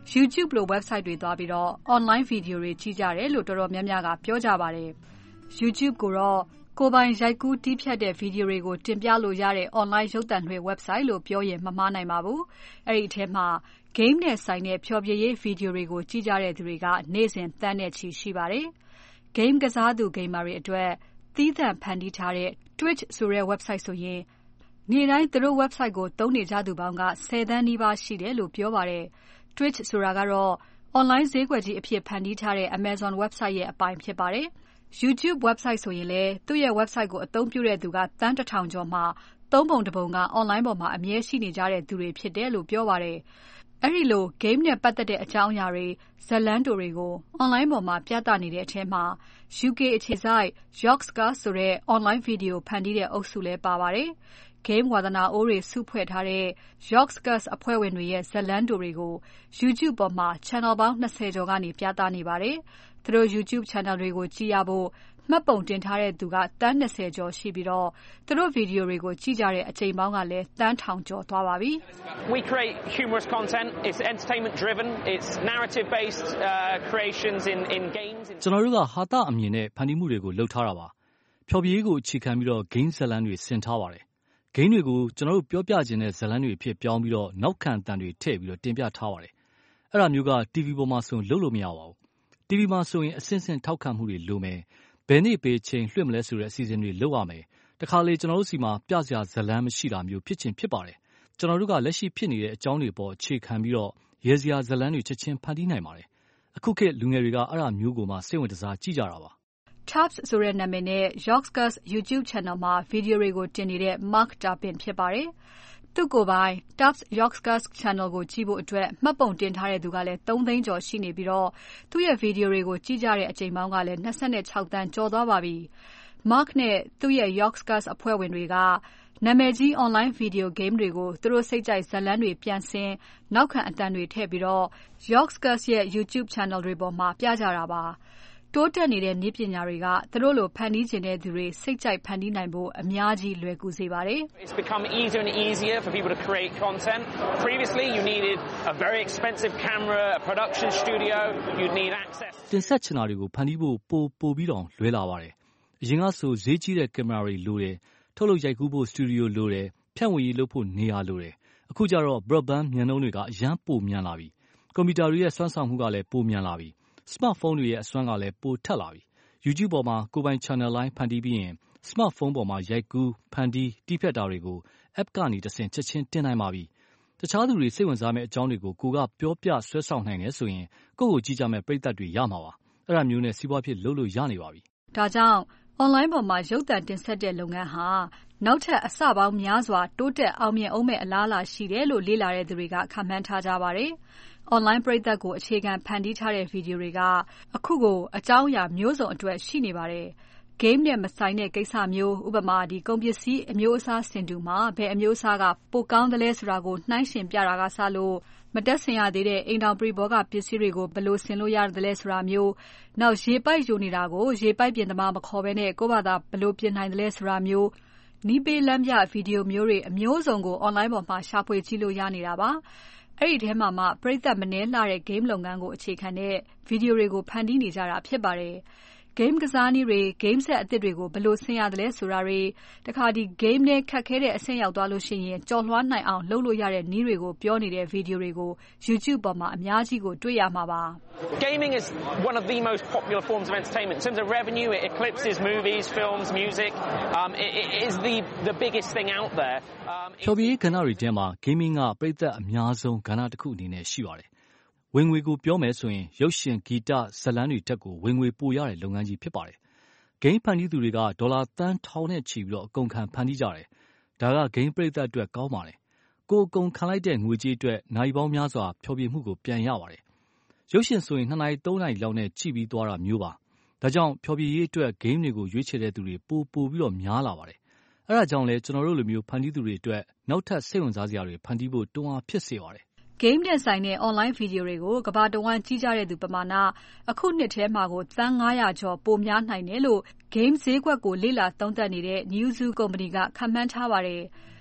YouTube လို website တွေသွားပြီးတော့ online video တွေကြည့်ကြတယ်လို့တော်တော်များများကပြောကြပါတယ်။ YouTube ကိုတော့ကိုယ်ပိုင်ရိုက်ကူးတီးဖြတ်တဲ့ဗီဒီယိုတွေကိုတင်ပြလို့ရတဲ့ online ရုပ်သံလွှင့် website လို့ပြောရင်မမှားနိုင်ပါဘူး။အဲဒီအထဲမှာ game နဲ့ဆိုင်တဲ့ဖျော်ဖြေရေးဗီဒီယိုတွေကိုကြည့်ကြတဲ့သူတွေကနေ့စဉ်သန်းနဲ့ချီရှိပါတယ်။ game ကစားသူ gamer တွေအတွက်သီးသန့်ဖန်တီးထားတဲ့ Twitch ဆိုတဲ့ website ဆိုရင်နေ့တိုင်းသူတို့ website ကိုသုံးနေကြသူပေါင်းက10 သန်းနီးပါးရှိတယ်လို့ပြောပါတယ်။ Twitch ဆိုတာကတော့ online ဈေးကွက်ကြီးအဖြစ်ဖန်တီးထားတဲ့ Amazon website ရဲ့အပိုင်ဖြစ်ပါတယ်။ YouTube website ဆိုရင်လည်းသူ့ရဲ့ website ကိုအသုံးပြုတဲ့သူကသန်း 1000 ကျော်မှာ3 ပုံ 1 ပုံက online ပေါ်မှာအမြဲရှိနေကြတဲ့သူတွေဖြစ်တယ်လို့ပြောပါတယ်။အဲဒီလို game နဲ့ပတ်သက်တဲ့အကြောင်းအရာတွေဇာတ်လမ်းတိုတွေကို online ပေါ်မှာပြသနေတဲ့အထဲမှာ UK အခြေစိုက် Yogscast ဆိုတဲ့ online video ဖန်တီးတဲ့အုပ်စုလည်းပါပါတယ်။ game ဝါသနာအိုးတွေစုဖွဲ့ထားတဲ့ Yogscast အဖွဲ့ဝင်တွေရဲ့ဇာတ်လမ်းတိုတွေကို YouTube ပေါ်မှာ channel ပေါင်း20 ကျော်ကနေပြသနေပါတယ်။သူတို့ YouTube channel တွေကိုကြည့်ရဖို့မှတ်ပုံတင်ထားတဲ့သူကသန်း20 ကျော်ရှိပြီးတော့သူတို့ဗီဒီယိုတွေကိုကြည့်ကြတဲ့အကြိမ်ပေါင်းကလည်းသန်းထောင်ကျော်သွားပါပြီ။ We create humorous content. It's entertainment driven. It's narrative based creations in games. ကျွန်တော်တို့ကဟာသအမြင်နဲ့ဖန်တီးမှုတွေကိုလုပ်ထားတာပါ။ဖျော်ဖြေရေးကိုအခြေခံပြီးတော့ game ဇာတ်လမ်းတွေဆင်ထားပါတယ်။ game တွေကိုကျွန်တော်တို့ပြောပြခြင်းတဲ့ဇာတ်လမ်းတွေအဖြစ်ပြောင်းပြီးတော့နောက်ခံအသံတွေထည့်ပြီးတော့တင်ပြထားပါတယ်။အဲ့ဒါမျိုးက TV ပေါ်မှာဆိုလုပ်လို့မရပါဘူး။ TV မှာဆိုရင်အဆင့်ဆင့်ထောက်ခံမှုတွေလိုမယ်။ဘယ်နေ့ဘယ်ချိန်လွှင့်မလဲဆိုတဲ့အစီအစဉ်တွေလုပ်ရမယ်။တခါလေကျွန်တော်တို့စီမှာပြစရာဇာတ်လမ်းမရှိတာမျိုးဖြစ်ချင်းဖြစ်ပါတယ်။ကျွန်တော်တို့ကလက်ရှိဖြစ်နေတဲ့အကြောင်းတွေပေါ်အခြေခံပြီးတော့ရဲစရာဇာတ်လမ်းတွေချက်ချင်းဖန်တီးနိုင်ပါတယ်။အခုခေတ်လူငယ်တွေကအဲ့ဒါမျိုးကိုမှစိတ်ဝင်စားကြည့်ကြတာပါ။ Tubbs ဆိုတဲ့နာမည်နဲ့ Yogscast YouTube channel မှာဗီဒီယိုတွေကိုတင်နေတဲ့ Mark Turpin ဖြစ်ပါတယ်။သူ့ကိုယ်ပိုင် Tubbs Yogscast channel ကိုကြည့်ဖို့အတွက်မှတ်ပုံတင်ထားတဲ့သူကလည်း3 သိန်းကျော်ရှိနေပြီးတော့သူ့ရဲ့ဗီဒီယိုတွေကိုကြည့်ကြတဲ့အကြိမ်ပေါင်းကလည်း26 သန်းကျော်သွားပါပြီ။ Mark နဲ့သူ့ရဲ့ Yogscast အဖွဲ့ဝင်တွေကနာမည်ကြီး online video game တွေကိုသူတို့စိတ်ကြိုက်ဇာတ်လမ်းတွေပြန်ဆင်နောက်ခံအသံတွေထည့်ပြီးတော့ Yogscast ရဲ့ YouTube channel တွေပေါ်မှာပြကြတာပါ။တိုးတက်နေတဲ့နည်းပညာတွေကသူတို့လိုဖန်တီးချင်တဲ့သူတွေစိတ်ကြိုက်ဖန်တီးနိုင်ဖို့အများကြီးလွယ်ကူစေပါတယ်။ It's become easier and easier for people to create content. Previously you needed a very expensive camera, a production studio, you'd need access. တင်ဆက်ချင်တာတွေကိုဖန်တီးဖို့ပိုပြီးတော့လွယ်လာပါတယ်။အရင်ကဆိုဈေးကြီးတဲ့ကင်မရာတွေလိုတယ်။ထုတ်လုပ်ရိုက်ကူးဖို့စတူဒီယိုလိုတယ်။ဖြန့်ဝေရေးလုပ်ဖို့နေရာလိုတယ်။အခုကျတော့ broadband မြန်နှုန်းတွေကအရန်ပိုမြန်လာပြီ။ကွန်ပျူတာတွေရဲ့စွမ်းဆောင်မှုကလည်းပိုမြန်လာပြီ။ smartphone တွေရဲ့အစွမ်းကလည်းပိုထက်လာပြီ။ YouTube ပေါ်မှာကိုယ်ပိုင် channel line ဖန်တီးပြီးရင် smartphone ပေါ်မှာရိုက်ကူးဖန်တီးတီးဖြတ်တာတွေကို app ကနေတဆင့်ချက်ချင်းတင်နိုင်ပါပြီ။တခြားသူတွေစိတ်ဝင်စားမယ့်အကြောင်းတွေကိုကိုကပြောပြဆွဲဆောင်နိုင်တယ်ဆိုရင်ကိုယ့်ကိုကြည့်ကြမယ့်ပရိသတ်တွေရမှာပါ။အဲ့ဒါမျိုးနဲ့စီးပွားဖြစ်လုပ်လို့ရနေပါပြီ။ဒါကြောင့် online ပေါ်မှာရုပ်သံတင်ဆက်တဲ့လုပ်ငန်းဟာနောက်ထပ်အဆပေါင်းများစွာတိုးတက်အောင်မြင်အောင်မဲ့အလားအလာရှိတယ်လို့လေ့လာတဲ့သူတွေကခန့်မှန်းထားကြပါတယ်။ online ပရိသတ်ကိုအခြေခံဖန်တီးထားတဲ့ဗီဒီယိုတွေကအခုကိုအကြောင်းအရာမျိုးစုံအတွက်ရှိနေပါတယ်။ game နဲ့မဆိုင်တဲ့ကိစ္စမျိုးဥပမာကုန်ပစ္စည်းအမျိုးအစားဆင်တူမှာဘယ်အမျိုးအစားကပိုကောင်းသလဲဆိုတာကိုနှိုင်းယှဉ်ပြတာကစလို့မတက်ဆင်ရသေးတဲ့အိမ်ထောင်ပရိဘောဂပစ္စည်းတွေကိုဘယ်လိုဆင်လို့ရသလဲဆိုတာမျိုးနောက်ရေပိုက်ယိုနေတာကိုရေပိုက်ပြင်သမားမခေါ်ဘဲနဲ့ကိုယ့်ဘာသာဘယ်လိုပြင်နိုင်သလဲဆိုတာမျိုးနီးပေးလမ်းပြဗီဒီယိုမျိုးတွေအမျိုးစုံကို online ပေါ်မှာရှာဖွေကြည့်လို့ရနေတာပါ။အဲ့ဒီထဲမှာမှပရိသတ်မနှဲလှတဲ့ game လုပ်ငန်းကိုအခြေခံတဲ့ဗီဒီယိုတွေကိုဖန်တီးနေကြတာဖြစ်ပါတယ်။ game ကစားနည်းတွေ game set အသစ်တွေကိုဘယ်လိုဆင်ရသလဲဆိုတာတွေတခါgame နဲ့ခက်ခဲတဲ့အဆင့်ရောက်သွားလို့ရှိရင်ကြော်လွှားနိုင်အောင်လုပ်လို့ရတဲ့နည်းတွေကိုပြောနေတဲ့ဗီဒီယိုတွေကို YouTube ပေါ်မှာအများကြီးကိုတွေ့ရမှာပါ။ Gaming is one of the most popular forms of entertainment. In terms of revenue, it eclipses movies, films, music. It is the biggest thing out there. ဖျော်ဖြေရေးကဏ္ဍတွေထဲမှာ gaming ကပရိသတ်အများဆုံးကဏ္ဍတစ်ခုအနေနဲ့ရှိပါတယ်။ဝင်ငွေကိုပြောမယ်ဆိုရင်ရုပ်ရှင်ဂီတဇာတ်လမ်းတွေတက်ကိုဝင်ငွေပိုရတဲ့လုပ်ငန်းကြီးဖြစ်ပါတယ်။ game ဖန်တီးသူတွေကဒေါ်လာသန်းထောင်နဲ့ချီပြီးတော့အကုန်ခံဖန်တီးကြတယ်။ဒါက game ပရိသတ်အတွက်ကောင်းပါတယ်။ကိုယ်အကုန်ခံလိုက်တဲ့ငွေကြေးအတွက်နိုင်ပေါင်းများစွာဖျော်ဖြေမှုကိုပြန်ရပါတယ်။ရုပ်ရှင်ဆိုရင်2 နာရီ3 နာရီလောက်နဲ့ကြည့်ပြီးသွားတာမျိုးပါ။ဒါကြောင့်ဖျော်ဖြေရေးအတွက် game တွေကိုရွေးချယ်တဲ့သူတွေပိုပြီးတော့များလာပါတယ်။အဲဒါကြောင့်လဲကျွန်တော်တို့လိုမျိုးဖန်တီးသူတွေအတွက်နောက်ထပ်စိတ်ဝင်စားစရာတွေဖန်တီးဖို့တွန်းအားဖြစ်စေပါတယ်။ game နဲ့ဆိုင်တဲ့ online video တွေကိုကမ္ဘာတဝန်းကြီးကြတဲ့သူပမာဏအခုနှစ်ထဲမှာကိုသန်း900ကျော်ပိုများနိုင်တယ်လို့ game ဈေးကွက်ကိုလေ့လာသုံးသပ်နေတဲ့ Newzoo ကုမ္ပဏီကခန့်မှန်းထားပါတယ်။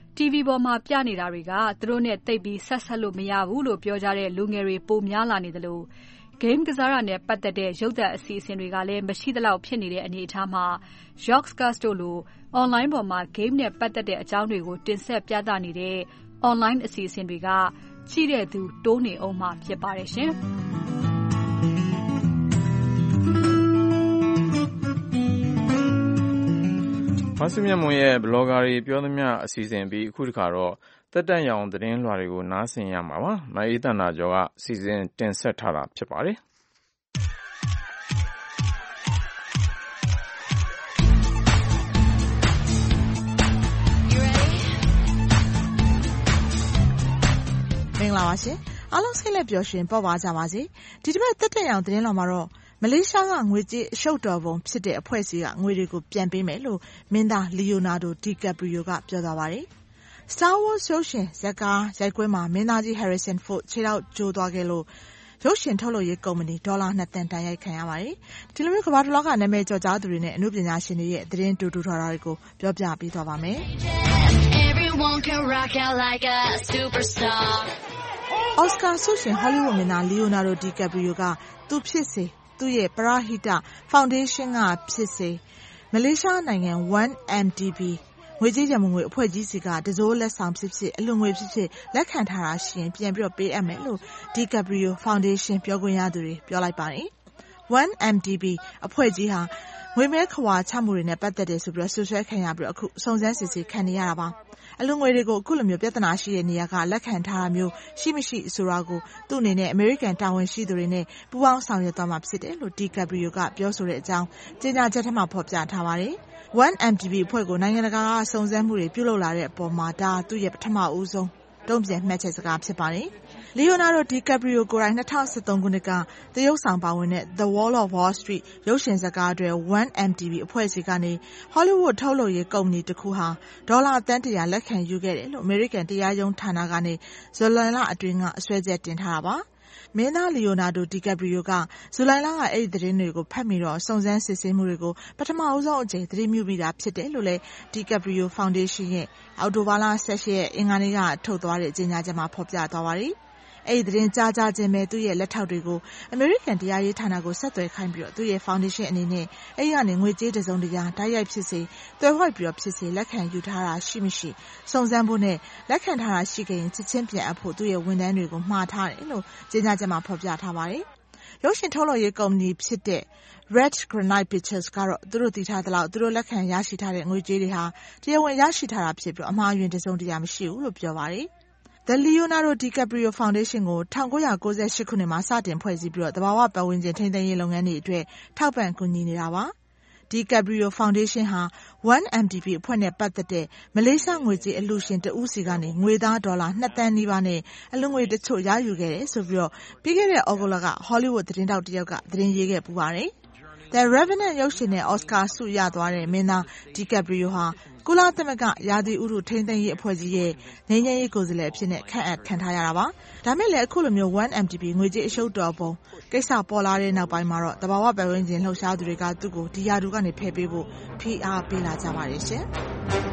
TV ပေါ်မှာပြနေတာတွေကသူတို့နဲ့သိပ်ပြီးဆက်ဆက်လို့မရဘူးလို့ပြောကြတဲ့လူငယ်တွေပိုများလာနေတယ်လို့ game ကစားတာနဲ့ပတ်သက်တဲ့ရုပ်သံအစီအစဉ်တွေကလည်းမရှိသလောက်ဖြစ်နေတဲ့အနေအထားမှာ Yogscast တို့လို online ပေါ်မှာ game နဲ့ပတ်သက်တဲ့အကြောင်းတွေကိုတင်ဆက်ပြသနေတဲ့ online အစီအစဉ်တွေကကြည့်တဲ့သူတိုးနေအောင်မှဖြစ်ပါတယ်ရှင်။မဆုမြတ်မွန်ရဲ့ blogger တွေပြောသမျှအစီအစဉ်ပြီးအခုတခါတော့တက်တန့်ရောင်သတင်းလွှာတွေကိုနားဆင်ရမှာပါ။မအေးသန္တာကျော်ကစီစဉ်တင်ဆက်ထားတာဖြစ်ပါတယ်။မင်္ဂလာပါရှင်။အားလုံးစိတ်လက်ပျော်ရွှင်ပေါ့ပါကြပါစေ။ဒီတစ်ပတ်တက်တန့်ရောင်သတင်းလွှာမှာတော့မလေးရှားကငွေကြေးအရှုပ်တော်ပုံဖြစ်တဲ့အဖွဲ့အစည်းကငွေတွေကိုပြန်ပေးမယ်လို့မင်းသားလီယိုနာဒိုဒီကပ်ပရီယိုကပြောသွားပါတယ်။ Star Wars ရုပ်ရှင်ဇာတ်ကားရိုက်ကွင်းမှာမင်းသားကြီး Harrison Ford ခြေထောက်ကျိုးသွားခဲ့လို့ရုပ်ရှင်ထုတ်လုပ်ရေးကုမ္ပဏီဒေါ်လာ2 သန်းတန်ရိုက်ခံရပါတယ်။ဒီလိုမျိုးကမ္ဘာတစ်လောကနာမည်ကျော်ကြားသူတွေနဲ့အမှုပညာရှင်တွေရဲ့သတင်းတူတူထွားတာတွေကိုပြောပြပေးသွားပါမယ်။ Oscar ဆုရှင်ဟောလီဝုဒ်မင်းသားလီယိုနာဒိုဒီကပ်ပရီယိုကသူဖြစ်စေသူ့ရဲ့ပရဟိတဖောင်ဒေးရှင်းကဖြစ်စေမလေးရှားနိုင်ငံ 1MDB ငွေကြေးရန်ပုံငွေအဖွဲ့ကြီးစီကတစိုးလက်ဆောင်ဖြစ်ဖြစ်အလွန်ငွေဖြစ်ဖြစ်လက်ခံထားတာရှိရင်ပြန်ပြီးတော့ပေးအပ်မယ်လို့ဒီကပ်ပရီယိုဖောင်ဒေးရှင်းပြောခွင့်ရသူတွေပြောလိုက်ပါတယ်။ 1MDB အဖွဲ့ကြီးဟာငွေမဲခွာချမှုတွေနဲ့ပတ်သက်တယ်ဆိုပြီးဆွဆွဲခံရပြီးအခုစုံစမ်းစစ်ဆေးခံနေရတာပါ။အလွန်ငွေတွေကိုအခုလိုမျိုးပြဿနာရှိတဲ့နေရာကလက်ခံထားတာမျိုးရှိမရှိဆိုတာကိုသူ့အနေနဲ့အမေရိကန်တာဝန်ရှိသူတွေနဲ့ပူးပေါင်းဆောင်ရွက်သွားမှာဖြစ်တယ်လို့ဒီကပ်ပရီယိုကပြောဆိုတဲ့အကြောင်းကြေညာချက်ထဲမှာဖော်ပြထားပါတယ်။ 1MDB အဖွဲ့ကိုနိုင်ငံတကာကစုံစမ်းမှုတွေပြုလုပ်လာတဲ့အပေါ်မှာဒါသူ့ရဲ့ပထမဦးဆုံးတုံ့ပြန်မှတ်ချက်စကားဖြစ်ပါတယ်။ လီယိုနာဒိုဒီကပ်ပရီယိုကိုယ်တိုင်2013ခုနှစ်ကသရုပ်ဆောင်ပါဝင်တဲ့ The Wall of Wall Street ရုပ်ရှင်ဇာတ်ကားအတွက် 1MDB အဖွဲ့အစည်းကနေဟောလီဝုဒ်ထုတ်လုပ်ရေးကုမ္ပဏီတစ်ခုဟာဒေါ်လာသန်း100လက်ခံယူခဲ့တယ်လို့အမေရိကန်တရားရုံးဌာနကနေဇူလိုင်လအတွင်းကဆွဲချက်တင်ထားတာပါ။မင်းသားလီယိုနာဒိုဒီကပ်ပရီယိုကဇူလိုင်လကအဲ့ဒီသတင်းတွေကိုဖတ်မိတော့စုံစမ်းစစ်ဆေးမှုတွေကိုပထမဦးဆုံးအကြိမ်သတိပြုမိတာဖြစ်တယ်လို့လည်းဒီကပ်ပရီယိုဖောင်ဒေးရှင်းရဲ့အောက်တိုဘာလ18ရက်အင်္ဂါနေ့ကထုတ်သွားတဲ့ကြေညာချက်မှာဖော်ပြသွားပါတယ်။အဲ့ဒီသတင်းကြားခြင်းပဲသူ့ရဲ့လက်ထောက်တွေကိုအမေရိကန်တရားရေးဌာနကိုဆက်သွယ်ခိုင်းပြီးတော့သူ့ရဲ့ဖောင်ဒေးရှင်းအနေနဲ့အဲ့ဒီကနေငွေကြေးတစုံတရာတိုက်ရိုက်ဖြစ်စေသွယ်ဝိုက်ပြီးတော့ဖြစ်စေလက်ခံယူထားတာရှိမရှိစုံစမ်းဖို့နဲ့လက်ခံထားတာရှိခဲ့ရင်ချက်ချင်းပြန်အပ်ဖို့သူ့ရဲ့ဝန်ထမ်းတွေကိုမှားထားတယ်လို့ကြေညာချက်မှာဖော်ပြထားပါတယ်။ရုပ်ရှင်ထုတ်လုပ်ရေးကုမ္ပဏီဖြစ်တဲ့ Red Granite Pictures ကတော့သူတို့တည်ထားသလောက်သူတို့လက်ခံရရှိထားတဲ့ငွေကြေးတွေဟာတရားဝင်ရရှိထားတာဖြစ်ပြီးအမှားယွင်းတစုံတရာမရှိဘူးလို့ပြောပါတယ်။ The Leonardo DiCaprio Foundation ကို1998ခုနှစ်မှာစတင်ဖွဲ့စည်းပြီးတော့သဘာဝပတ်ဝန်းကျင်ထိန်းသိမ်းရေးလုပ်ငန်းတွေအတွက်ထောက်ပံ့ကူညီနေတာပါ။ DiCaprio Foundation ဟာ 1MDB အဖွဲ့နဲ့ပတ်သက်တဲ့မလေးရှားငွေကြေးအလှူရှင်တဦးစီကနေငွေသားဒေါ်လာ2 သန်းနီးပါးနဲ့အလှူငွေတချို့ရယူခဲ့တယ်ဆိုပြီးတော့ပြီးခဲ့တဲ့ဩဂုတ်လကဟောလီဝုဒ်သတင်းတောက်တစ်ယောက်ကသတင်းရေးခဲ့ပူပါတယ်။ The Revenant ရုပ်ရှင်နဲ့ Oscar ဆုရသွားတဲ့မင်းသား DiCaprio ဟာကုလသမဂ္ဂရာသီဥတုထိန်းသိမ်းရေးအဖွဲ့ကြီးရဲ့ငြိမ်းချမ်းရေးကိုယ်စားလှယ်အဖြစ်နဲ့ခန့်အပ်ခံထားရတာပါ။ဒါမဲ့လည်းအခုလိုမျိုး 1MDB ငွေကြေးအရှုပ်တော်ပုံကိစ္စပေါ်လာတဲ့နောက်ပိုင်းမှာတော့သဘာဝပတ်ဝန်းကျင်လှုပ်ရှားသူတွေကသူ့ကိုဒီရာထူးကနေဖယ်ပေးဖို့ဖိအားပေးလာကြပါတယ်ရှင်။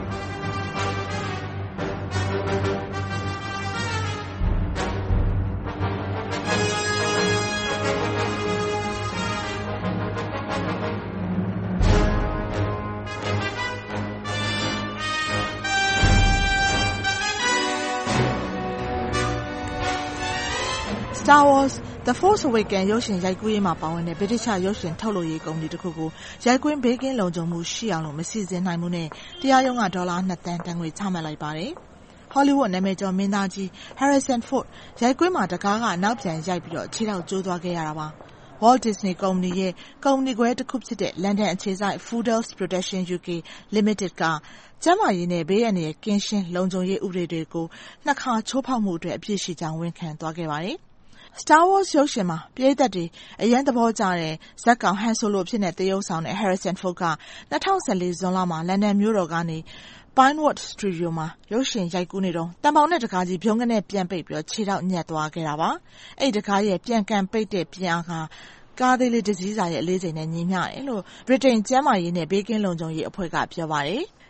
Star Wars The Force Awakens ရုပ်ရှင်ရိုက်ကူးရေးမှာပါဝင်တဲ့ဗြိတိရှရုပ်ရှင်ထုတ်လုပ်ရေးကုမ္ပဏီတစ်ခုကိုရိုက်ကွင်းဘေးကင်းလုံခြုံမှုရှိအောင်လို့မစီစဉ်နိုင်မှုနဲ့တရားရုံးကဒေါ်လာ2 သန်းတန်ငွေချမှတ်လိုက်ပါတယ်။ Hollywood နာမည်ကျော်မင်းသားကြီး Harrison Ford ရိုက်ကွင်းမှာတကားကနောက်ပြန်ရိုက်ပြီးတော့ခြေထောက်ကျိုးသွားခဲ့ရတာပါ။ Walt Disney ကုမ္ပဏီရဲ့ကုမ္ပဏီခွဲတစ်ခုဖြစ်တဲ့လန်ဒန်အခြေစိုက် Foodles Production UK Limited ကကျန်းမာရေးနဲ့ဘေးအန္တရာယ်ကင်းရှင်းလုံခြုံရေးဥပဒေတွေကို2 ခါချိုးဖောက်မှုအတွက်အပြစ်ရှိကြောင်းဝန်ခံသွားခဲ့ပါတယ်။ Star Wars ရုပ်ရှင်မှာပရိသတ်တွေအရန်သဘောကျတဲ့ဇာတ်ကောင် Han Solo အဖြစ်နဲ့သရုပ်ဆောင်တဲ့ Harrison Ford က2014ဇွန်လမှာလန်ဒန်မြို့တော်ကနေ Pinewood Studio မှာရုပ်ရှင်ရိုက်ကူးနေတော့တံပေါင်နဲ့တကားကြီးဖြုံးကနေပြန်ပိတ်ပြီးခြေထောက်ညက်သွားခဲ့တာပါ။အဲ့ဒီတကားရဲ့ပြန်ကန်ပိတ်တဲ့ပြန်အားကကားသေးလေးတစ်စီးစာရဲ့အလေးချိန်နဲ့ညီမျှတယ်လို့ဗြိတိန်ကျန်းမာရေးနဲ့ဘေးကင်းလုံခြုံရေးအဖွဲ့ကပြောပါတယ်။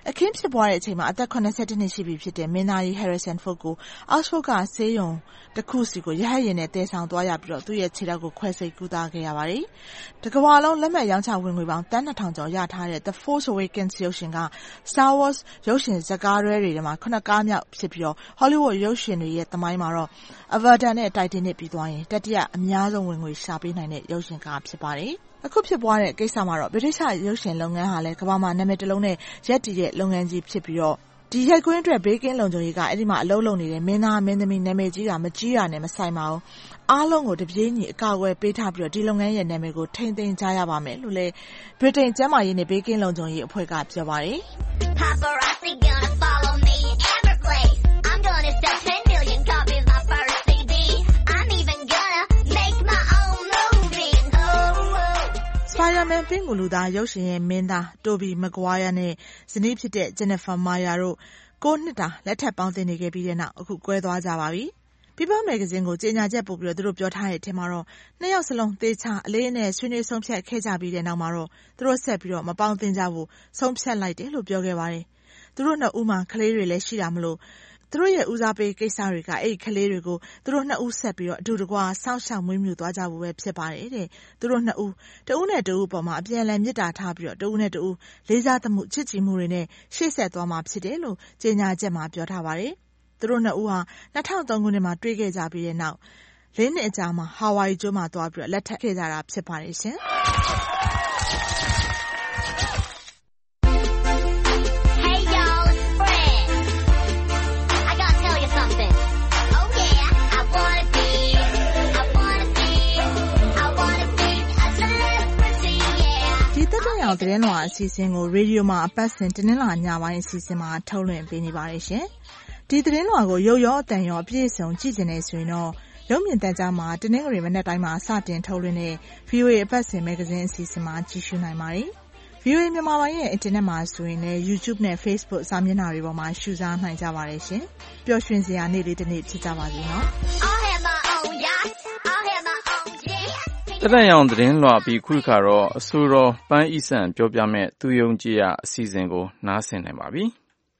အခင်းဖြစ်ပွားတဲ့အချိန်မှာအသက်82နှစ်ရှိပြီဖြစ်တဲ့မင်းသားကြီး Harrison Ford ကို Oxford ကဆေးရုံတစ်ခုစီကိုရဟတ်ယာဉ်နဲ့တည်ဆောင်သွားရပြီးတော့သူ့ရဲ့ခြေထောက်ကိုခွဲစိတ်ကုသခဲ့ရပါတယ်။တစ်ကမ္ဘာလုံးလက်မှတ်ရောင်းချဝင်ငွေပေါင်းတန်း 2,000 ကျော်ရထားတဲ့ The Force Awakens ရုပ်ရှင်က Star Wars ရုပ်ရှင်ဇာတ်ကားတွဲတွေထဲမှာ9 ကားမြောက်ဖြစ်ပြီးတော့ Hollywood ရုပ်ရှင်တွေရဲ့သမိုင်းမှာတော့ Avatar နဲ့ Titanic ပြီးသွားရင်တတိယအများဆုံးဝင်ငွေရှာပေးနိုင်တဲ့ရုပ်ရှင်ကားဖြစ်ပါတယ်။အခုဖြစ်ပွားတဲ့ကိစ္စမှာတော့ဗြိတိရှရုပ်ရှင်လုပ်ငန်းဟာလည်းကမ္ဘာမှာနာမည်တစ်လုံးနဲ့ရပ်တည်တဲ့လုပ်ငန်းကြီးဖြစ်ပြီးတော့ဒီရိုက်ကွင်းအတွက်ဘေးကင်းလုံခြုံရေးကအဲ့ဒီမှာအလုပ်လုပ်နေတဲ့မင်းသားမင်းသမီးနာမည်ကြီးတာမကြီးတာနဲ့မဆိုင်ပါဘူးအားလုံးကိုတပြေးညီအကာအကွယ်ပေးထားပြီးတော့ဒီလုပ်ငန်းရဲ့နာမည်ကိုထိန်းသိမ်းကြရပါမယ်လို့လည်းဗြိတိန်ကျန်းမာရေးနဲ့ဘေးကင်းလုံခြုံရေးအဖွဲ့ကပြောပါတယ်Paparazzi gonna follow me every place I'm gonna sell 10 million copies my first CD I'm even gonna make my own movie Spider-Man ပင်ကူလူသားရုပ်ရှင်ရဲ့မင်းသား Tobey Maguire နဲ့ဇနီးဖြစ်တဲ့ Jennifer Meyer တို့9 နှစ်တာလက်ထပ်ပေါင်းသင်းနေခဲ့ပြီးတဲ့နောက်အခုကွဲသွားကြပါပြီ။ People Magazine ကိုကြေညာချက်ပို့ပြီးတော့သူတို့ပြောထားတဲ့အထက်မှာတော့နှစ်ယောက်စလုံးသေချာအလေးနဲ့ဆွေးနွေးဆုံးဖြတ်ခဲ့ကြပြီးတဲ့နောက်မှာတော့သူတို့ဆက်ပြီးတော့မပေါင်းသင်းကြဘူးဆုံးဖြတ်လိုက်တယ်လို့ပြောခဲ့ပါတယ်။သူတို့နှစ်ဦးမှာကလေးတွေလည်းရှိတာမလို့သူတို့ရဲ့ဦးစားပေးကိစ္စတွေကအဲ့ဒီကလေးတွေကိုသူတို့နှစ်ဦးဆက်ပြီးတော့အတူတကွစောင့်ရှောက်မွေးမြူသွားကြဖို့ပဲဖြစ်ပါတယ်တဲ့သူတို့နှစ်ဦးတဦးနဲ့တဦးပေါ်မှာအပြန်အလှန်မြစ်တာထားပြီးတော့တဦးနဲ့တဦးလေးစားသမှုချစ်ကြည်မှုတွေနဲ့ရှေ့ဆက်သွားမှာဖြစ်တယ်လို့ကြေညာချက်မှာပြောထားပါတယ်သူတို့နှစ်ဦးဟာ2003ခုနှစ်မှာတွေ့ခဲ့ကြပြီးတဲ့နောက်၄နှစ်အကြာမှာဟာဝိုင်ကျွန်းမှာသွားပြီးတော့လက်ထပ်ခဲ့ကြတာဖြစ်ပါတယ်ရှင်သတင်းလွှာအစီအစဉ်ကိုရေဒီယိုမှာအပတ်စဉ်တင်းလာညပိုင်းအစီအစဉ်မှာထုတ်လွှင့်ပေးနေပါတယ်ရှင်။ဒီသတင်းလွှာကိုရုပ်ရောအသံရောအပြည့်အစုံကြည့်ကျင်နေဆိုရင်တော့ရုပ်မြင်သံကြားမှာတင်းငွေမနေ့တိုင်းမှာစတင်ထုတ်လွှင့်တဲ့ VOA အပတ်စဉ်မဂ္ဂဇင်းအစီအစဉ်မှာကြည့်ရှုနိုင်ပါတယ်။ VOA မြန်မာပိုင်းရဲ့အင်တာနက်မှာဆိုရင်လည်း YouTube နဲ့ Facebook စာမျက်နှာတွေပေါ်မှာရှုစားနိုင်ကြပါတယ်ရှင်။ပျော်ရွှင်စရာနေ့လေးတစ်နေ့ဖြစ်ကြပါစေနော်။တရရောင်သတင်းလွှာပြီးခုခါတော့အဆိုတော်ပန်းဤဆန်ပြောပြမဲ့သူယုံကြည်ရအစီအစဉ်ကိုနားဆင်နိုင်ပါပြီ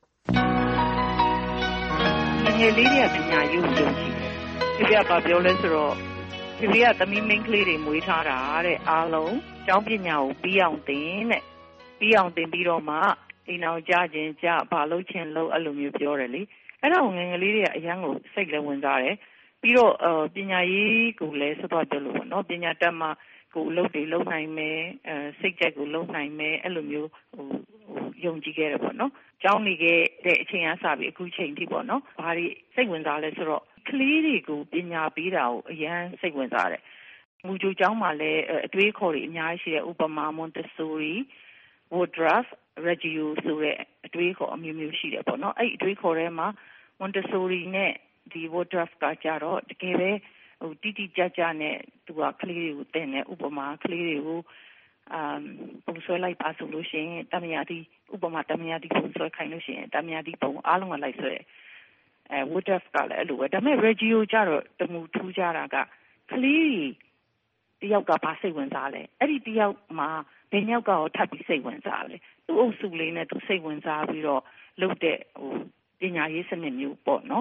ငယ်လေးတွေကပညာရေးကိုယုံကြည်တယ်။ပြပြပြောလဲဆိုတော့ပြကသမီးမင်းကလေးတွေမွေးထားတာတဲ့အားလုံးကျောင်းပညာကိုပြီးအောင်သင်တဲ့ပြီးအောင်သင်ပြီးတော့မှအိမ်အောင်ကြခြင်းကြဘာလို့ချင်လို့အဲ့လိုမျိုးပြောတယ်လေအဲ့တော့ငယ်ငယ်လေးတွေကအရန်ကိုစိတ်လည်းဝင်စားတယ်ပြီးတော့ပညာရေးကိုလည်းဆက်သွားပြောလို့ပေါ့နော်ပညာတတ်မှကိုအလုပ်တွေလုပ်နိုင်မယ်စိတ်ကြိုက်ကိုလုပ်နိုင်မယ်အဲ့လိုမျိုးယုံကြည်ခဲ့တယ်ပေါ့နော်ကျောင်းနေခဲ့တဲ့အချိန်ကစပြီးအခုချိန်ထိပေါ့နော်ဘာတွေစိတ်ဝင်စားလဲဆိုတော့ကလေးတွေကိုပညာပေးတာကိုအရန်စိတ်ဝင်စားတယ်မူကြိုကျောင်းမှာလည်းအတွေးခေါ်တွေအများကြီးရှိတယ်ဥပမာ Montessori Woodruff Reggio ဆိုတဲ့အတွေးခေါ်အမျိုးမျိုးရှိတယ်ပေါ့နော်အဲ့အတွေးခေါ်ထဲမှာ Montessori နဲ့ဒီ Woodruff ကကြတော့တကယ်ပဲတိတိကျကျနဲ့သူကကလေးတွေကိုသင်တယ်ဥပမာကလေးတွေကိုပုံဆွဲလိုက်ပါဆိုလို့ရှိရင်တမယာတိဥပမာတမယာတိပုံဆွဲခိုင်းလို့ရှိရင်တမယာတိပုံအားလုံးကလိုက်ဆွဲWoodruff ကလည်းအဲ့လိုပဲဒါပေမဲ့ Reggio ကြတော့တမူထူးကြတာကကလေးတယောက်ကဘာစိတ်ဝင်စားလဲအဲ့ဒီတယောက်မှာဘယ်ယောက်ကရောထပ်ပြီးစိတ်ဝင်စားလဲသူ့အုပ်စုလေးနဲ့သူစိတ်ဝင်စားပြီးတော့လုပ်တဲ့ပညာရေးစနစ်မျိုးပေါ့နော်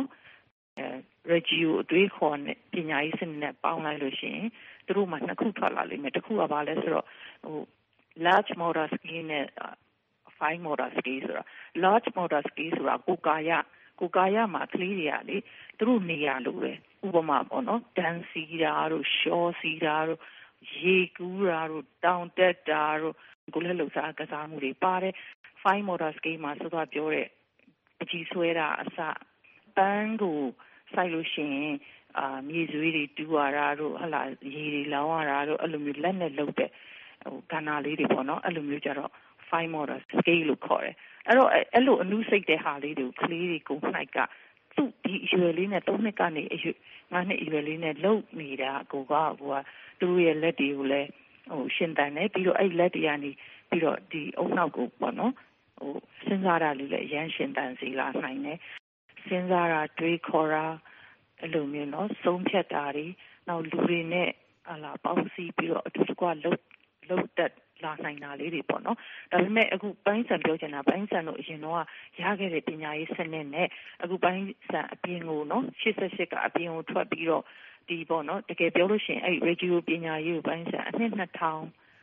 Reggio အတွေးခေါ်နဲ့ပညာရေးစနစ်နဲ့ပေါင်းလိုက်လို့ရှိရင်သူတို့မှနှစ်ခုထွက်လာလိမ့်မယ်တစ်ခုကဘာလဲဆိုတော့large motor skill နဲ့ fine motor skill ဆိုတာ large motor skill ဆိုတာကိုကာယမှာကလေးတွေကလေသူတို့နေရလို့ပဲဥပမာပေါ့နော်ဒန်စီတာတို့ရှောစီတာတို့ရေကူးတာတို့တောင်တက်တာတို့ကိုလည်းလှုပ်ရှားကစားမှုတွေပါတယ် fine motor skill မှာဆိုတော့ပြောတဲ့ပကြီးဆွဲတာအစပန်းကိုဆိုင်လို့ရှိရင်မြေဆွေးတွေတူရတာတို့ဟလာရေတွေလောင်းရတာတို့အဲ့လိုမျိုးလက်နဲ့လုပ်တဲ့ကဏ္ဍလေးတွေပေါ့နော်အဲ့လိုမျိုးကြတော့ fine motor skill လို့ခေါ်တယ်အဲ့တော့အဲ့လိုအနုစိတ်တဲ့ဟာလေးတွေကိုကလေးတွေကိုနိုင်ကသူ့ဒီအရွယ်လေးနဲ့3နှစ်ကနေ9နှစ်အရွယ်လေးနဲ့လုပ်နေတာကိုကသူတို့ရဲ့လက်တွေကိုလည်းရှင်တန်တယ်ပြီးတော့အဲ့လက်တွေကနေပြီးတော့ဒီအုံနောက်ကိုပေါ့နော်စဉ်းစားတာလေးလည်းအရန်ရှင်တန်စီလာနိုင်တယ်စဉ်းစားတာတွေးခေါ်တာအဲ့လိုမျိုးနော်ဆုံးဖြတ်တာတွေနောက်လူတွေနဲ့ဟာလာပေါင်းစည်းပြီးတော့အတူတကွလှုပ်တက်လာနိုင်တာလေးတွေပေါ့နော်ဒါပေမဲ့အခုပိုင်းစံပြောချင်တာပိုင်းစံလို့အရင်တော့ရခဲ့တဲ့ပညာရေးစနစ်နဲ့အခုပိုင်းစံအပြင်ကိုနော်88ကအပြင်ကိုထွက်ပြီးတော့ဒီပေါ့နော်တကယ်ပြောလို့ရှိရင်အဲ့ radio ပညာရေးကိုပိုင်းစံအနှစ်2000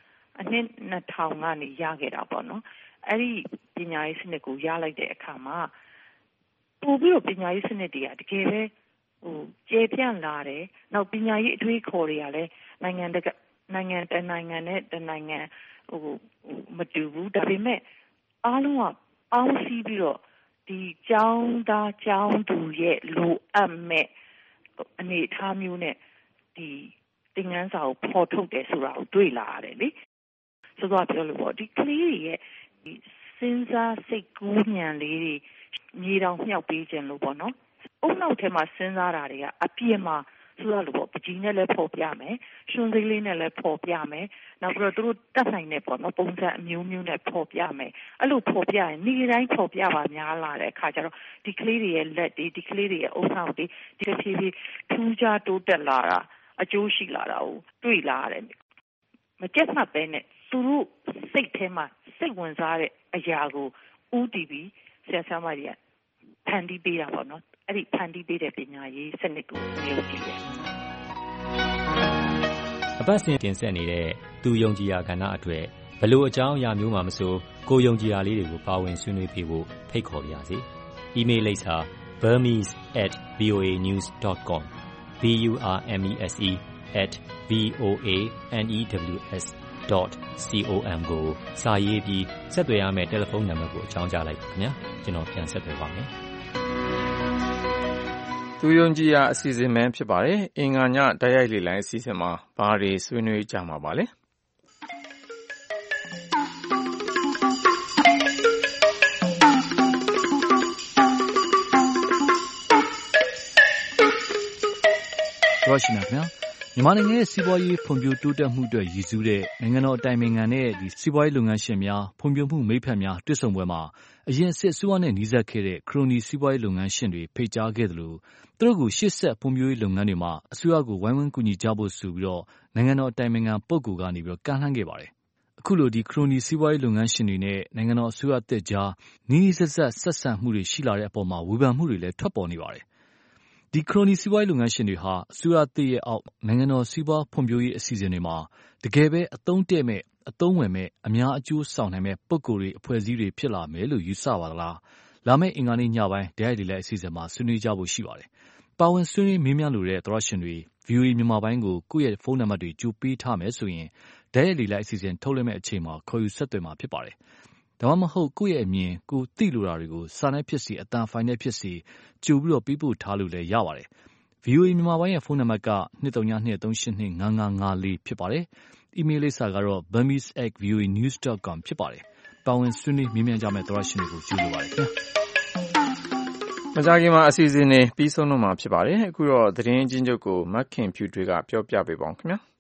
ကနေရခဲ့တာပေါ့နော်အဲ့ဒီပညာရေးစနစ်ကိုရလိုက်တဲ့အခါမှာပို့ပြီးတော့ပညာရေးစနစ်တွေကတကယ်ပဲကျေပြန့်လာတယ်နောက်ပညာရေးအတွေးခေါ်တွေကလည်းနိုင်ငံနဲ့တနိုင်ငံမတူဘူးဒါပေမဲ့အားလုံးကပေါင်းစည်းပြီးတော့ဒီကျောင်းသားကျောင်းသူရဲ့လိုအပ်မဲ့အနေအထားမျိုးနဲ့ဒီသင်ခန်းစာကိုဖော်ထုတ်တယ်ဆိုတာကိုတွေ့လာရတယ်လေဆိုတော့ပြောလို့ပေါ့ဒီကလေးတွေရဲ့ဒီစဉ်းစားစိတ်ကူးဉာဏ်လေးတွေမြေတောင်မြောက်ပေးခြင်းလို့ပေါ့နော်အုံနောက်ထဲမှာစဉ်းစားတာတွေကအပြည့်မှာဆိုတော့လို့ပေါ့ပကြီးနဲ့လည်းဖော်ပြမယ်ရှင်သေးလေးနဲ့လည်းဖော်ပြမယ်နောက်ပြီးတော့သူတို့တတ်နိုင်တဲ့ပေါ့နော်ပုံစံအမျိုးမျိုးနဲ့ဖော်ပြမယ်အဲ့လိုဖော်ပြရင်နေ့တိုင်းဖော်ပြပါများလာတဲ့အခါကျတော့ဒီကလေးတွေရဲ့လက်တွေဒီကလေးတွေရဲ့အုံနောက်တွေဒီတစ်ဖြည်းဖြည်းထူးခြားတိုးတက်လာတာအကျိုးရှိလာတာကိုတွေ့လာရတယ်မကြက်မှတ်ပဲနဲ့သူတို့စိတ်ထဲမှာစိတ်ဝင်စားတဲ့အရာကိုဦးတည်ပြီးဆရာဆရာမတွေကဖန်တီးပေးတာပေါ့နော်အဲ့ဒီဖန်တီးပေးတဲ့ပညာရေးစနစ်ကိုယုံကြည်တယ်အပတ်စဉ်တင်ဆက်နေတဲ့သူယုံကြည်ရာကဏ္ဍအတွက်ဘလို့အကြောင်းအရာမျိုးမှမဆိုကိုယုံကြည်ရာလေးတွေကိုပါဝင်ဆွေးနွေးပေးဖို့ဖိတ်ခေါ်ပါရစေ။ email လိပ်စာ burmese@voanews.com burmese@voanews.com ကိုစာရေးပြီးဆက်သွယ်ရမယ့်တယ်လီဖုန်းနံပါတ်ကိုအကြောင်းကြားလိုက်ပါခင်ဗျာကျွန်တော်ပြန်ဆက်သွယ်ပါမယ်သူယုံကြည်ရာအစီအစဉ်ပဲဖြစ်ပါတယ်အင်္ဂါညတိုက်ရိုက်လေ့လာအစီအစဉ်မှာဘာတွေဆွေးနွေးကြမှာပါလဲရောရှိနာခင်ဗျာမြန်မာနိုင်ငံရဲ့စီးပွားရေးဖွံ့ဖြိုးတိုးတက်မှုအတွက်ရည်စူးတဲ့နိုင်ငံတော်အတိုင်ပင်ခံနဲ့စီးပွားရေးလုပ်ငန်းရှင်များဖွံ့ဖြိုးမှုမိတ်ဖက်များတွေ့ဆုံပွဲမှာအရင်စစ်အစိုးရနဲ့နှီးစပ်ခဲ့တဲ့ခရိုနီစီးပွားရေးလုပ်ငန်းရှင်တွေဖိတ်ကြားခဲ့သလိုသူတို့ကိုရှေ့ဆက်ဖွံ့ဖြိုးရေးလုပ်ငန်းတွေမှာအစိုးရကိုဝိုင်းဝန်းကူညီကြဖို့ဆိုပြီးတော့နိုင်ငံတော်အတိုင်ပင်ခံပုဂ္ဂိုလ်ကနေပြီးတော့ကမ်းလှမ်းခဲ့ပါတယ်အခုလိုဒီခရိုနီစီးပွားရေးလုပ်ငန်းရှင်တွေနဲ့နိုင်ငံတော်အစိုးရတက်ကြားနီးနီးဆက်ဆံမှုတွေရှိလာတဲ့အပေါ်မှာဝေဖန်မှုတွေလည်းထွက်ပေါ်နေပါတယ်ဒီခရိုနီစီးပွားရေးလုပ်ငန်းရှင်တွေဟာအစိုးရတည်ရဲ့အောက်နိုင်ငံတော်စီးပွားဖွံ့ဖြိုးရေးအစီအစဉ်တွေမှာတကယ်ပဲအသုံးတည့်မဲ့အသုံးဝင်မဲ့အများအကျိုးဆောင်နိုင်မဲ့ပုဂ္ဂိုလ်တွေအဖွဲ့အစည်းတွေဖြစ်လာမယ်လို့ယူဆပါသလားလာမယ့်အင်္ဂါနေ့ညပိုင်းတရားဒေသအစီအစဉ်မှာဆွေးနွေးကြဖို့ရှိပါတယ်ပါဝင်ဆွေးနွေးမေးမြန်းလိုတဲ့သရရှင်တွေ VOA မြန်မာပိုင်းကိုကိုယ့်ရဲ့ဖုန်းနံပါတ်တွေကြိုပေးထားမယ်ဆိုရင်တရားဒေသအစီအစဉ်ထုတ်လွှင့်မဲ့အချိန်မှာခေါ်ယူဆက်သွယ်မှာဖြစ်ပါတယ်ဒါမှမဟုတ်ကိုယ့်ရဲ့အမြင်ကိုသိလိုတာတွေကိုစာနဲ့ဖြစ်စီအတန်ဖိုင်နဲ့ဖြစ်စီကြိုပြီးတော့ပေးပို့ထားလို့လည်းရပါတယ်VOA မြန်မာပိုင်းရဲ့ဖုန်းနံပါတ်က2323855554ဖြစ်ပါတယ်။ email လိပ်စာကတော့ burmese@voanews.com ဖြစ်ပါတယ်။ပါဝင်ဆွေးနွေးမြင်းမြန်းကြမယ့်သရရှင်တွေကိုကြိုဆိုပါရစေ။မကြာခင်မှာအစီအစဉ်တွေပြီးဆုံးတော့မှာဖြစ်ပါတယ်။အခုတော့သတင်းအချင်းချုပ်ကိုမက်ခင်ဖြူတွေကပြောပြပေးပါဦးခင်ဗျာ။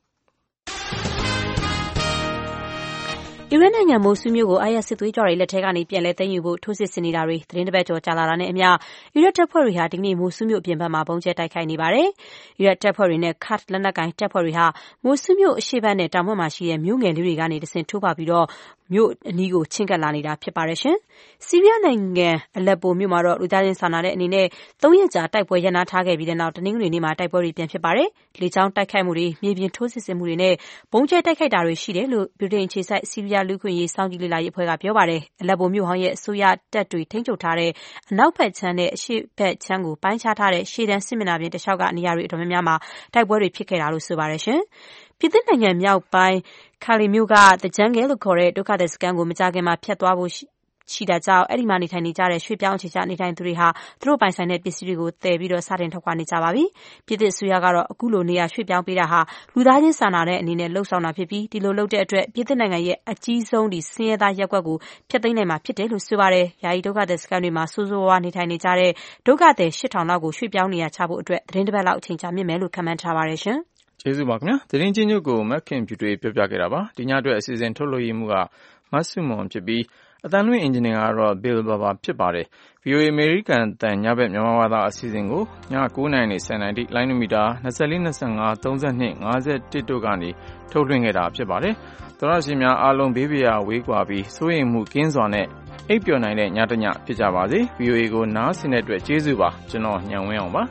အီရတ်နိုင်ငံမိုဆူးမြို့ကိုISစစ်သွေးကြွတွေလက်ထဲကနေပြန်လည်သိမ်းယူဖို့ထိုးစစ်ဆင်နေတာတွေသတင်းတစ်ပတ်ကျော်ကြာလာတာနဲ့အမျှအီရတ်တပ်ဖွဲ့တွေဟာဒီကနေ့မိုဆူးမြို့အပြင်ဘက်မှာပုံကျဲတိုက်ခိုက်နေပါတယ်။အီရတ်တပ်ဖွဲ့တွေနဲ့ကာ့ဒ်လက်နက်ကိုင်တပ်ဖွဲ့တွေဟာမိုဆူးမြို့အရှေ့ဘက်နဲ့တောင်ဘက်မှာရှိတဲ့မြို့ငယ်လေးတွေကနေတဆင့်ထိုးဖောက်ပြီးတော့မြို့အနီးကိုချဉ်ကပ်လာနေတာဖြစ်ပါတယ်ရှင်။ဆီးရီးယားနိုင်ငံအလက်ပိုမြို့မှာတော့လူသားချင်းစာနာတဲ့အနေနဲ့3ရက်ကြာတိုက်ပွဲရပ်နားထားခဲ့ပြီးတဲ့နောက်တနင်္ဂနွေနေ့မှာတိုက်ပွဲတွေပြန်ဖြစ်ပါတယ်။လေကြောင်းတိုက်ခိုက်မှုတွေမြေပြင်ထိုးစစ်ဆင်မှုတွေနဲ့ပုံကျဲတိုက်ခိုက်တာတွေရှိတယ်လို့ဗြိတိန်အခြေစိုက်ဆီးရီးယားလူ့ခွင့်ရေးစောင့်ကြည့်လေ့လာရေးအဖွဲ့ကပြောပါတယ်။အလက်ပိုမြို့ဟောင်းရဲ့အစိုးရတပ်တွေထိန်းချုပ်ထားတဲ့အနောက်ဘက်ခြမ်းနဲ့အရှေ့ဘက်ခြမ်းကိုပိုင်းခြားထားတဲ့ရှေ့တန်းစစ်မျက်နှာပြင်တစ်လျှောက်ကနေရာတွေအတော်များများမှာတိုက်ပွဲတွေဖြစ်ခဲ့တာလို့ဆိုပါတယ်ရှင်။ပြည်သစ်နိုင်ငံမြောက်ပိုင်းခါလီမြို့က The Jungle လို့ခေါ်တဲ့ဒုက္ခသည်စခန်းကိုမကြာခင်မှာဖျက်သွားဖို့ရှိတာကြောင့်အဲ့ဒီမှာနေထိုင်နေကြတဲ့ရွှေ့ပြောင်းအခြေချနေထိုင်သူတွေဟာသူတို့ပိုင်ဆိုင်တဲ့ပစ္စည်းတွေကိုတည်ပြီးတော့စတင်ထုတ်ခွာနေကြပါပြီ။ပြည်သစ်အစိုးရကတော့အခုလိုနေရာရွှေ့ပြောင်းပေးတာဟာလူသားချင်းစာနာတဲ့အနေနဲ့လှုပ်ဆောင်တာဖြစ်ပြီးဒီလိုလုပ်တဲ့အတွက်ပြည်သစ်နိုင်ငံရဲ့အကြီးဆုံးဆင်းရဲသားရပ်ကွက်ကိုဖျက်သိမ်းနိုင်မှာဖြစ်တယ်လို့ဆိုပါတယ်။ယာယီဒုက္ခသည်စခန်းတွေမှာဆိုးဆိုးဝါးနေထိုင်နေကြတဲ့ဒုက္ခသည် 8,000 လောက်ကိုရွှေ့ပြောင်းနေရာချဖို့အတွက်သတင်းတစ်ပတ်လောက်အချိန်ကြာမြင့်မယ်လို့ခန့်မှန်းထားပါတယ်ရှင်။ကျေးဇူးပါခင်ဗျာ။သတင်းချင်းချုပ်ကိုမက်ခင်ဖြူတွေပြောပြခဲ့တာပါ။ဒီညအတွက်အစီအစဉ်ထုတ်လွှင့်မှုကမဆုမွန်ဖြစ်ပြီးအသံလွှင့်အင်ဂျင်နီယာကတော့ Bill Barber ဖြစ်ပါတယ် VOA အမေရိကန်အသံညဘက်မြန်မာဘာသာအစီအစဉ်ကိုည9:00 နာရီ 10:00 နာရီလိုင်းမီတာ24 25 32 51တို့ကနေထုတ်လွှင့်ခဲ့တာဖြစ်ပါတယ်သောရရှိများအားလုံးဘေးပရာဝေးကွာပြီးစိုးရိမ်မှုကင်းစွာနဲ့အိပ်ပျော်နိုင်တဲ့ညတစ်ညဖြစ်ကြပါစေ VOA ကိုနားဆင်တဲ့အတွက်ကျေးဇူးပါကျွန်တော်ညံဝင်းအောင်ပါ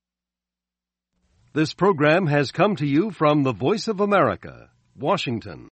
This program has come to you from the Voice of America, Washington.